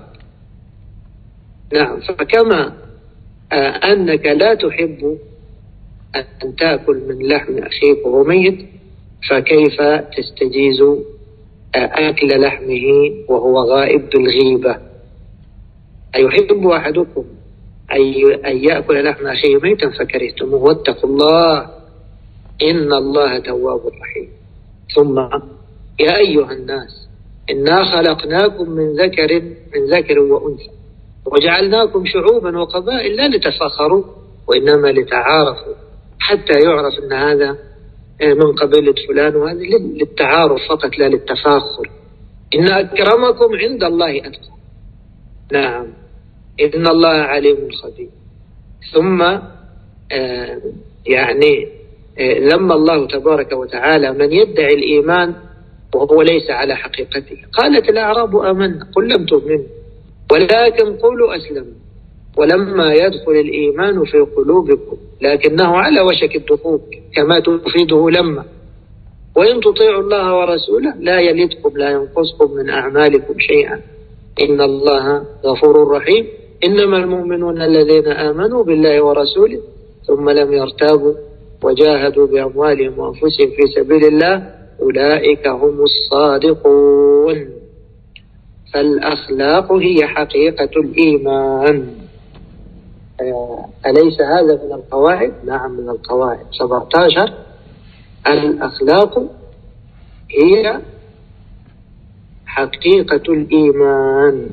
نعم، فكما أنك لا تحب أن تأكل من لحم أخيك وهو ميت، فكيف تستجيز أكل لحمه وهو غائب بالغيبة؟ أيحب أحدكم أن يأكل لحم أخيه ميتا فكرهتموه واتقوا الله إن الله تواب رحيم. ثم يا أيها الناس إنا خلقناكم من ذكر من ذكر وأنثى وجعلناكم شعوبا وقبائل لا لتفاخروا وإنما لتعارفوا، حتى يعرف أن هذا من قبيلة فلان، وهذا للتعارف فقط لا للتفاخر. إن أكرمكم عند الله أتقاكم. نعم، إن الله عليم خبير. ثم آه يعني آه لما الله تبارك وتعالى من يدعي الإيمان وهو ليس على حقيقته، قالت الأعراب آمنا قل لم تؤمنوا ولكن قولوا أسلموا ولما يدخل الإيمان في قلوبكم لكنه على وشك الدخول كما تفيده لما وإن تطيعوا الله ورسوله لا يلدكم لا ينقصكم من أعمالكم شيئا إن الله غفور رحيم. إنما المؤمنون الذين آمنوا بالله ورسوله ثم لم يرتابوا وجاهدوا بأموالهم وأنفسهم في سبيل الله أولئك هم الصادقون. فالأخلاق هي حقيقة الإيمان. أليس هذا من القواعد؟ نعم من القواعد. سبعة عشر الأخلاق هي حقيقة الإيمان.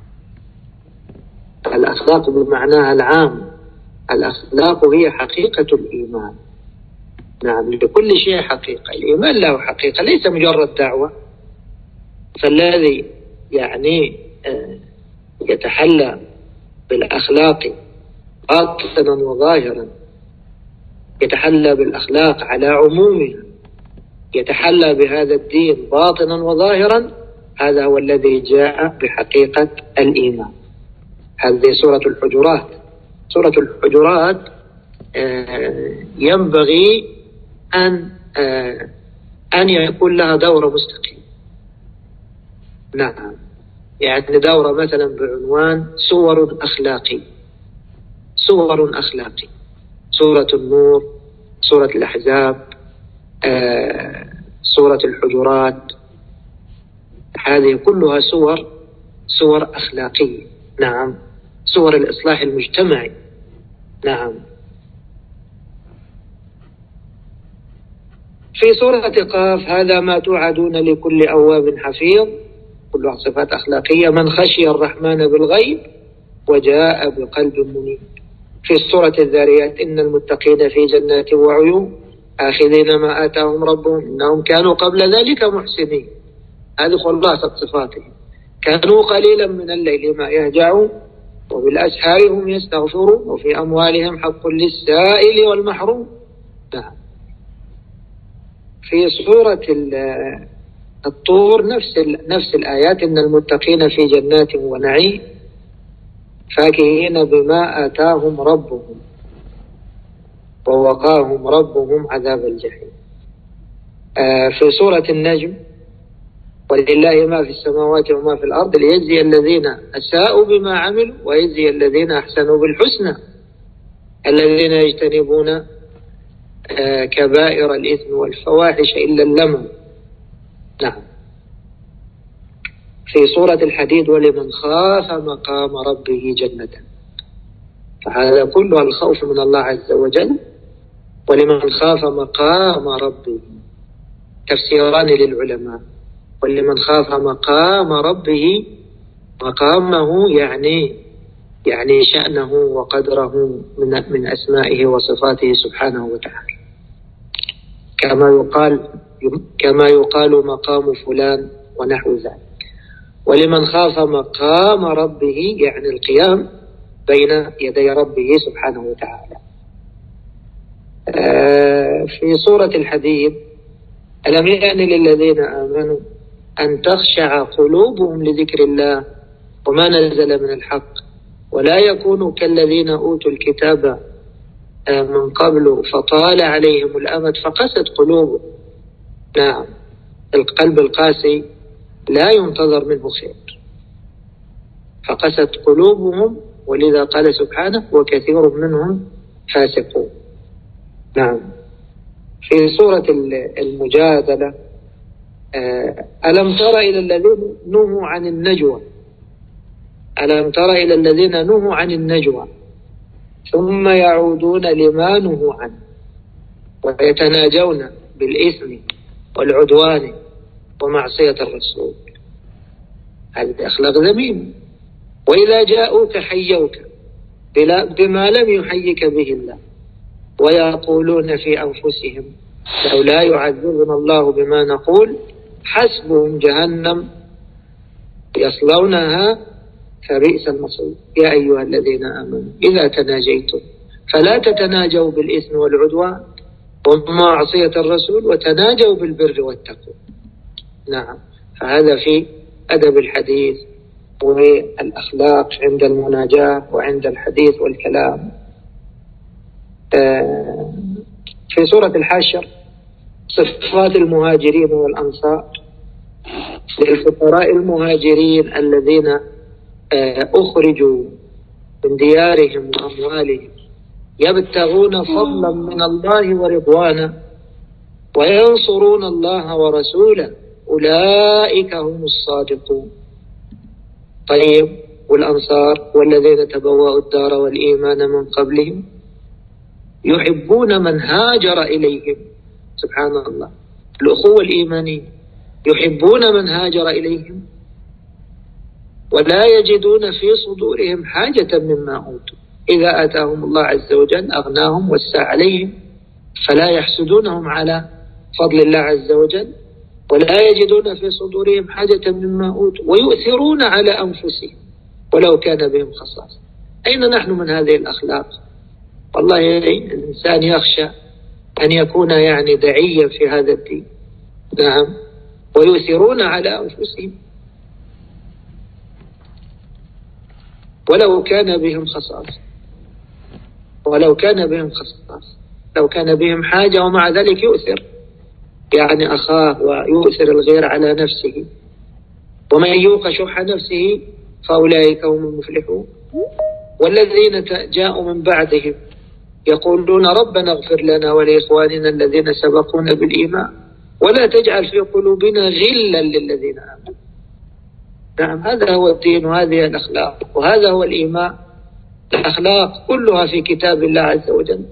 الأخلاق بمعناها العام، الأخلاق هي حقيقة الإيمان. نعم، لكل شيء حقيقة. الإيمان له حقيقة، ليس مجرد دعوة. فالذي يعني يتحلى بالأخلاق باطنا وظاهرا، يتحلى بالأخلاق على عمومها، يتحلى بهذا الدين باطنا وظاهرا، هذا هو الذي جاء بحقيقة الإيمان. هذه سورة الحجرات. سورة الحجرات ينبغي أن أن يكون لها دور مستقيم. نعم، يعني دورة مثلا بعنوان صور أخلاقي، صور أخلاقي، سورة النور، سورة الأحزاب، آه، سورة الحجرات، هذه كلها صور صور أخلاقية. نعم، صور الإصلاح المجتمعي. نعم. في سورة قاف هذا ما توعدون لكل أواب حفيظ، كلها صفات أخلاقية، من خشي الرحمن بالغيب وجاء بقلب منيب. في سورة الذاريات إن المتقين في جنات وعيون آخذين ما آتاهم ربهم إنهم كانوا قبل ذلك محسنين. هذه خلاصة صفاتهم، كانوا قليلا من الليل ما يهجعون وبالأسحار هم يستغفرون وفي أموالهم حق للسائل والمحروم. نعم. في سورة الطور نفس نفس الآيات إن المتقين في جنات ونعيم فاكهين بما آتاهم ربهم ووقاهم ربهم عذاب الجحيم. آه في سورة النجم ولله ما في السماوات وما في الأرض ليجزي الذين أساءوا بما عملوا ويجزي الذين أحسنوا بالحسنى الذين يجتنبون آه كبائر الإثم والفواحش إلا اللمم. نعم. في سورة الحديد ولمن خاف مقام ربه جنة، فهذا كله الخوف من الله عز وجل. ولمن خاف مقام ربه تفسيران للعلماء، ولمن خاف مقام ربه مقامه يعني يعني شأنه وقدره من من أسمائه وصفاته سبحانه وتعالى، كما يقال كما يقال مقام فلان ونحو ذلك. ولمن خاف مقام ربه يعني القيام بين يدي ربه سبحانه وتعالى. في سورة الحديد ألم يأن للذين آمنوا أن تخشع قلوبهم لذكر الله وما نزل من الحق ولا يكونوا كالذين أوتوا الكتاب من قبل فطال عليهم الأمد فقست قلوبهم. نعم، القلب القاسي لا ينتظر منه خير، فقست قلوبهم، ولذا قال سبحانه وكثير منهم فاسقون. نعم. في سورة المجادلة ألم تر إلى الذين نهوا عن النجوى ألم تر إلى الذين نهوا عن النجوى ثم يعودون لما نهوا عنه ويتناجون بالإثم والعدوان ومعصية الرسول. هذه أخلاق ذميمة. وإذا جاءوك حيوك بما لم يحيك به الله ويقولون في أنفسهم لولا يعذبنا الله بما نقول حسبهم جهنم يصلونها فبئس المصير. يا أيها الذين آمنوا إذا تناجيتم فلا تتناجوا بالإثم والعدوان ومعصية الرسول وتناجوا بالبر والتقوى. نعم، فهذا في أدب الحديث والأخلاق عند المناجاة وعند الحديث والكلام. في سورة الحشر صفات المهاجرين والأنصار للفقراء المهاجرين الذين أخرجوا من ديارهم وأموالهم يبتغون فضلا من الله ورضوانا وينصرون الله ورسوله أولئك هم الصادقون. طيب، والأنصار والذين تبوأوا الدار والإيمان من قبلهم يحبون من هاجر إليهم. سبحان الله، الأخوة الإيمانية، يحبون من هاجر إليهم ولا يجدون في صدورهم حاجة مما أوتوا إذا آتاهم الله عز وجل أغناهم وسع عليهم فلا يحسدونهم على فضل الله عز وجل ولا يجدون في صدورهم حاجة مما أوتوا ويؤثرون على أنفسهم ولو كان بهم خصاصة. أين نحن من هذه الأخلاق؟ والله الإنسان يخشى أن يكون يعني دعيا في هذا الدين. نعم، ويؤثرون على أنفسهم ولو كان بهم خصاصة ولو كان بهم خصاصة لو كان بهم حاجة ومع ذلك يؤثر يعني أخاه ويؤثر الغير على نفسه ومن يوق شح نفسه فأولئك هم المفلحون. والذين جاءوا من بعدهم يقولون ربنا اغفر لنا ولإخواننا الذين سبقونا بالإيمان ولا تجعل في قلوبنا غلا للذين آمنوا. نعم، هذا هو الدين وهذه الأخلاق وهذا هو الإيمان. الأخلاق كلها في كتاب الله عز وجل.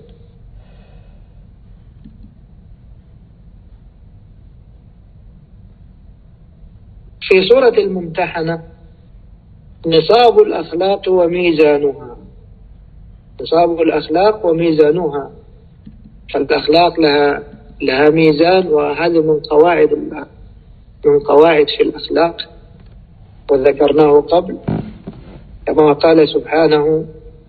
في سورة الممتحنة نصاب الأخلاق وميزانها. نصاب الأخلاق وميزانها. فالأخلاق لها لها ميزان، وهذا من قواعد من قواعد في الأخلاق وذكرناه قبل، كما قال سبحانه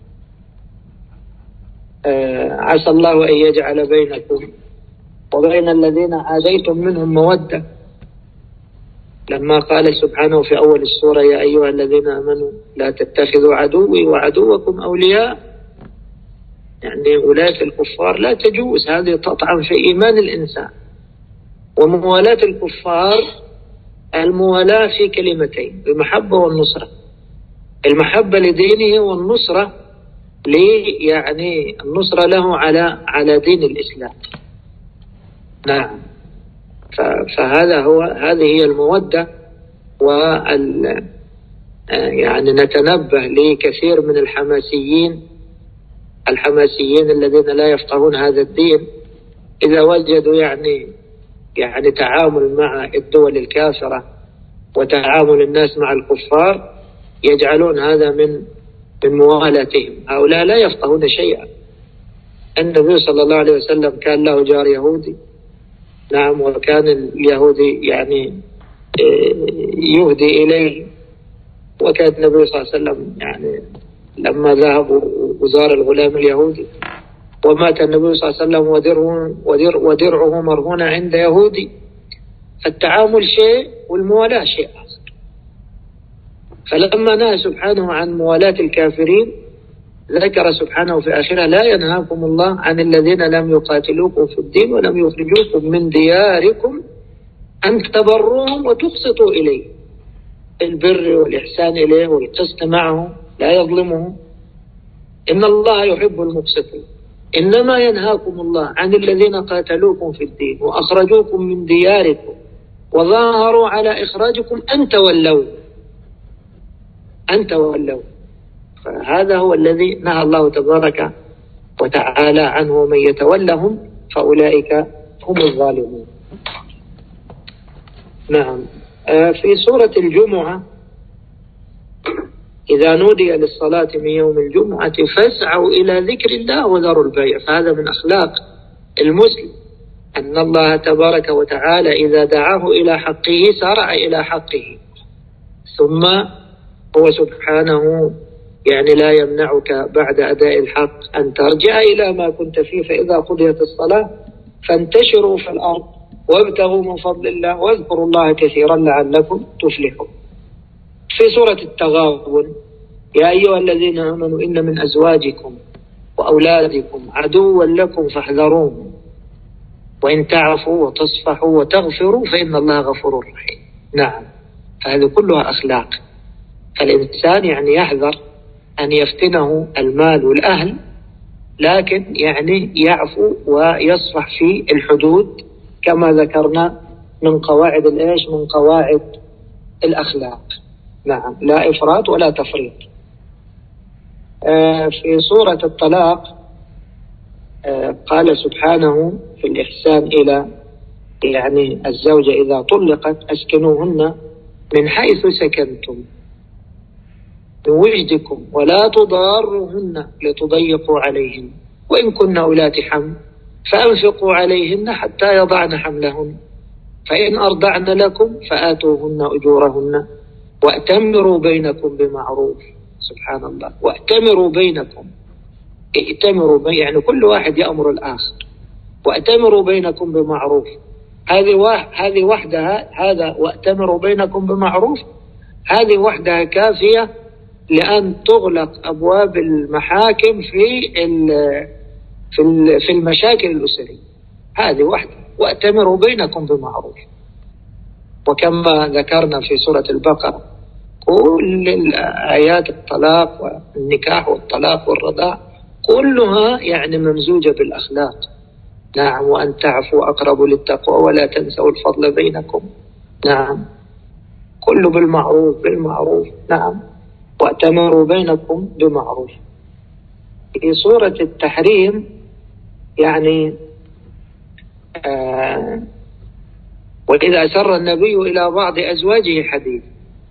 آه عسى الله أن يجعل بينكم وبين الذين عاديتم منهم مودة، لما قال سبحانه في أول السورة يا أيها الذين آمنوا لا تتخذوا عدوي وعدوكم أولياء، يعني ولاية الكفار لا تجوز، هذه تطعن في إيمان الإنسان. وموالاة الكفار الموالاة في كلمتين، المحبة والنصرة. المحبة لدينه والنصرة لي يعني النصرة له على على دين الإسلام. نعم، فهذا هو هذه هي المودة. وال يعني نتنبه لكثير من الحماسيين الحماسيين الذين لا يفقهون هذا الدين، إذا وجدوا يعني يعني تعامل مع الدول الكافرة وتعامل الناس مع الكفار يجعلون هذا من من موالاتهم. هؤلاء لا يفقهون شيئا. النبي صلى الله عليه وسلم كان له جار يهودي، نعم، وكان اليهودي يعني يهدي إليه، وكان النبي صلى الله عليه وسلم يعني لما ذهبوا وزار الغلام اليهودي ومات النبي صلى الله عليه وسلم ودرعه, ودرع ودرعه مرهون عند يهودي. فالتعامل شيء والموالاة شيء آخر. فلما نهى سبحانه عن موالاة الكافرين ذكر سبحانه في آخرها لا ينهاكم الله عن الذين لم يقاتلوكم في الدين ولم يخرجوكم من دياركم أن تبروهم وتقسطوا إليه. البر والإحسان إليه والقسط معه، لا يظلمهم، إن الله يحب المقسطين. إنما ينهاكم الله عن الذين قاتلوكم في الدين وأخرجوكم من دياركم وظاهروا على إخراجكم أن تولوا أن تولوا فهذا هو الذي نهى الله تبارك وتعالى عنه، من يتولهم فأولئك هم الظالمون. نعم. في سورة الجمعة إذا نودي للصلاة من يوم الجمعة فاسعوا إلى ذكر الله وذروا البيع. فهذا من أخلاق المسلم أن الله تبارك وتعالى إذا دعاه إلى حقه سارع إلى حقه، ثم هو سبحانه يعني لا يمنعك بعد أداء الحق أن ترجع إلى ما كنت فيه. فإذا قضيت الصلاة فانتشروا في الأرض وابتغوا من فضل الله واذكروا الله كثيرا لعلكم تفلحون. في سورة التغابن يا أيها الذين آمنوا إن من أزواجكم وأولادكم عدوا لكم فاحذروهم وإن تعفوا وتصفحوا وتغفروا فإن الله غفور رحيم. نعم، فهذه كلها أخلاق. فالإنسان يعني يحذر أن يفتنه المال والأهل، لكن يعني يعفو ويصفح في الحدود كما ذكرنا من قواعد الإيش من قواعد الأخلاق. نعم، لا إفراط ولا تفريط. آه في سورة الطلاق آه قال سبحانه في الإحسان إلى يعني الزوجة إذا طلقت أسكنوهن من حيث سكنتم من وجدكم ولا تضاروهن لتضيقوا عليهن وإن كن أولات حمل فأنفقوا عليهن حتى يضعن حملهن فإن أرضعن لكم فآتوهن أجورهن وأتمروا بينكم بمعروف. سبحان الله، وأتمروا بينكم، ائتمروا بي يعني كل واحد يأمر الآخر. وأتمروا بينكم بمعروف، هذه هذه وحدها، هذا وأتمروا بينكم بمعروف هذه وحدها كافية لأن تغلق أبواب المحاكم في في في المشاكل الأسرية. هذه وحدة، وأتمروا بينكم بمعروف. وكما ذكرنا في سورة البقرة كل الآيات الطلاق والنكاح والطلاق والرضاع كلها يعني ممزوجة بالأخلاق. نعم، وأن تعفوا أقرب للتقوى ولا تنسوا الفضل بينكم. نعم، كل بالمعروف بالمعروف. نعم، وأتمروا بينكم بمعروف. في سورة التحريم يعني آه وإذا أسر النبي إلى بعض أزواجه حديث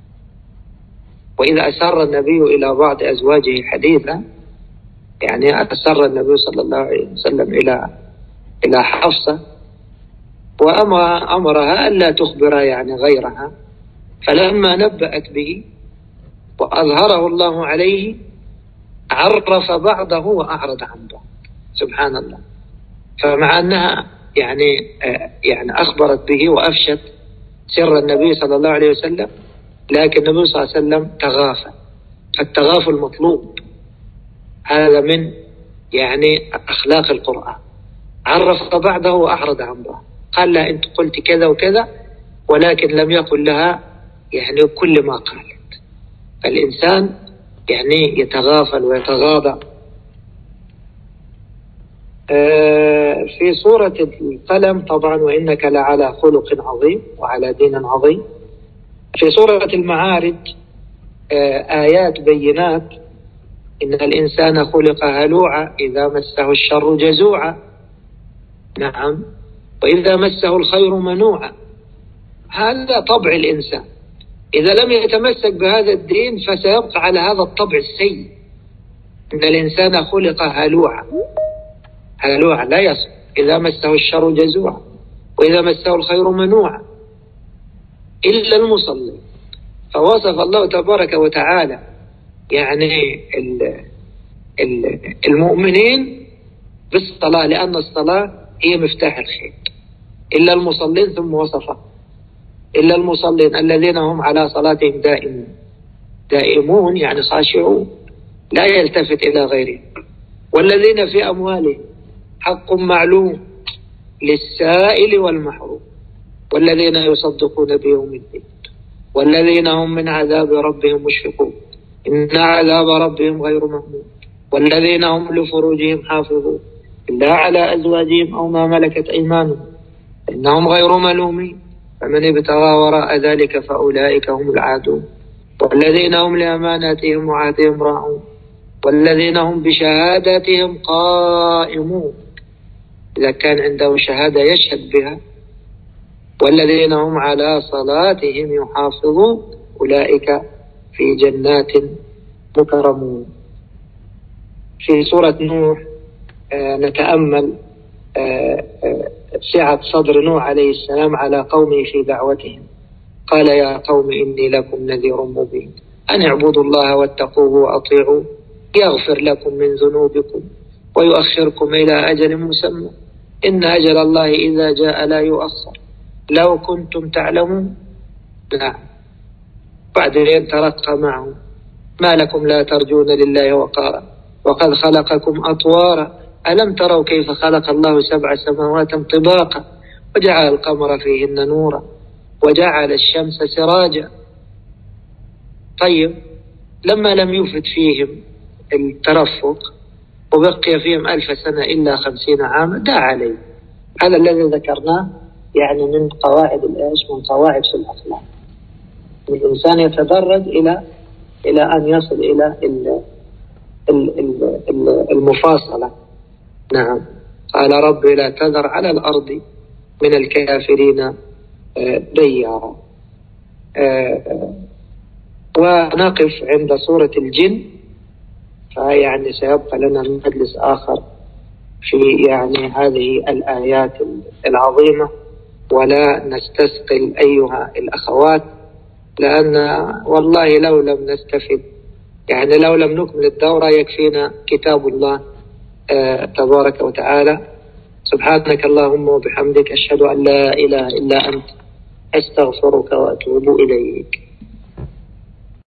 وإذا أسر النبي إلى بعض أزواجه حديثا، يعني أسر النبي صلى الله عليه وسلم إلى إلى حفصة وأمر أمرها ألا تخبر يعني غيرها، فلما نبأت به وأظهره الله عليه عرف بعضه وأعرض عن بعض. سبحان الله. فمع أنها يعني يعني أخبرت به وأفشت سر النبي صلى الله عليه وسلم، لكن النبي صلى الله عليه وسلم تغافل. فالتغافل مطلوب، هذا من يعني أخلاق القرآن. عرف بعضه وأعرض عن بعض، قال لا أنت قلت كذا وكذا، ولكن لم يقل لها يعني كل ما قالت. فالإنسان يعني يتغافل ويتغاضى. في سورة القلم طبعا وإنك لعلى خلق عظيم وعلى دين عظيم. في سورة المعارج آيات بينات: إن الإنسان خلق هلوعا إذا مسه الشر جزوعا. نعم، وإذا مسه الخير منوعا. هذا طبع الإنسان، إذا لم يتمسك بهذا الدين فسيبقى على هذا الطبع السيء. إن الإنسان خلق هلوعا، هلوعا لا يصبر، إذا مسه الشر جزوعا وإذا مسه الخير منوعا إلا المصلي. فوصف الله تبارك وتعالى يعني المؤمنين بالصلاة، لأن الصلاة هي مفتاح الخير. إلا المصلين، ثم وصفه إلا المصلين الذين هم على صلاتهم دائمون. دائمون يعني خاشعون، لا يلتفت إلى غيرهم. والذين في أموالهم حق معلوم للسائل والمحروم، والذين يصدقون بيوم الدين، والذين هم من عذاب ربهم مشفقون، إن عذاب ربهم غير مأمون، والذين هم لفروجهم حافظون إلا على أزواجهم أو ما ملكت أيمانهم إنهم غير ملومين، فمن ابتغى وراء ذلك فأولئك هم العادون، والذين هم لأماناتهم وعهدهم راعون، والذين هم بشهاداتهم قائمون، إذا كان عنده شهادة يشهد بها، والذين هم على صلاتهم يحافظون أولئك في جنات مكرمون. في سورة نوح آه نتأمل آه آه سعة صدر نوح عليه السلام على قومه في دعوتهم. قال يا قوم إني لكم نذير مبين أن اعبدوا الله واتقوه وأطيعوا يغفر لكم من ذنوبكم ويؤخركم إلى أجل مسمى إن أجل الله إذا جاء لا يؤخر لو كنتم تعلمون. نعم، بعدين ترقى معهم: ما لكم لا ترجون لله وقارا وقد خلقكم أطوارا ألم تروا كيف خلق الله سبع سماوات طباقا وجعل القمر فيهن نورا وجعل الشمس سراجا. طيب، لما لم يفد فيهم الترفق وبقي فيهم ألف سنة إلا خمسين عاما دعا عليه. هذا الذي ذكرناه يعني من قواعد الإيش من قواعد في الأخلاق. الإنسان يتدرج إلى إلى أن يصل إلى المفاصلة. نعم، قال رب لا تذر على الأرض من الكافرين ديارا. ونقف عند سورة الجن، فيعني سيبقى لنا مجلس آخر في يعني هذه الآيات العظيمة، ولا نستثقل أيها الأخوات، لأن والله لو لم نستفد يعني لو لم نكمل الدورة يكفينا كتاب الله آه تبارك وتعالى. سبحانك اللهم وبحمدك أشهد أن لا إله إلا أنت أستغفرك وأتوب إليك.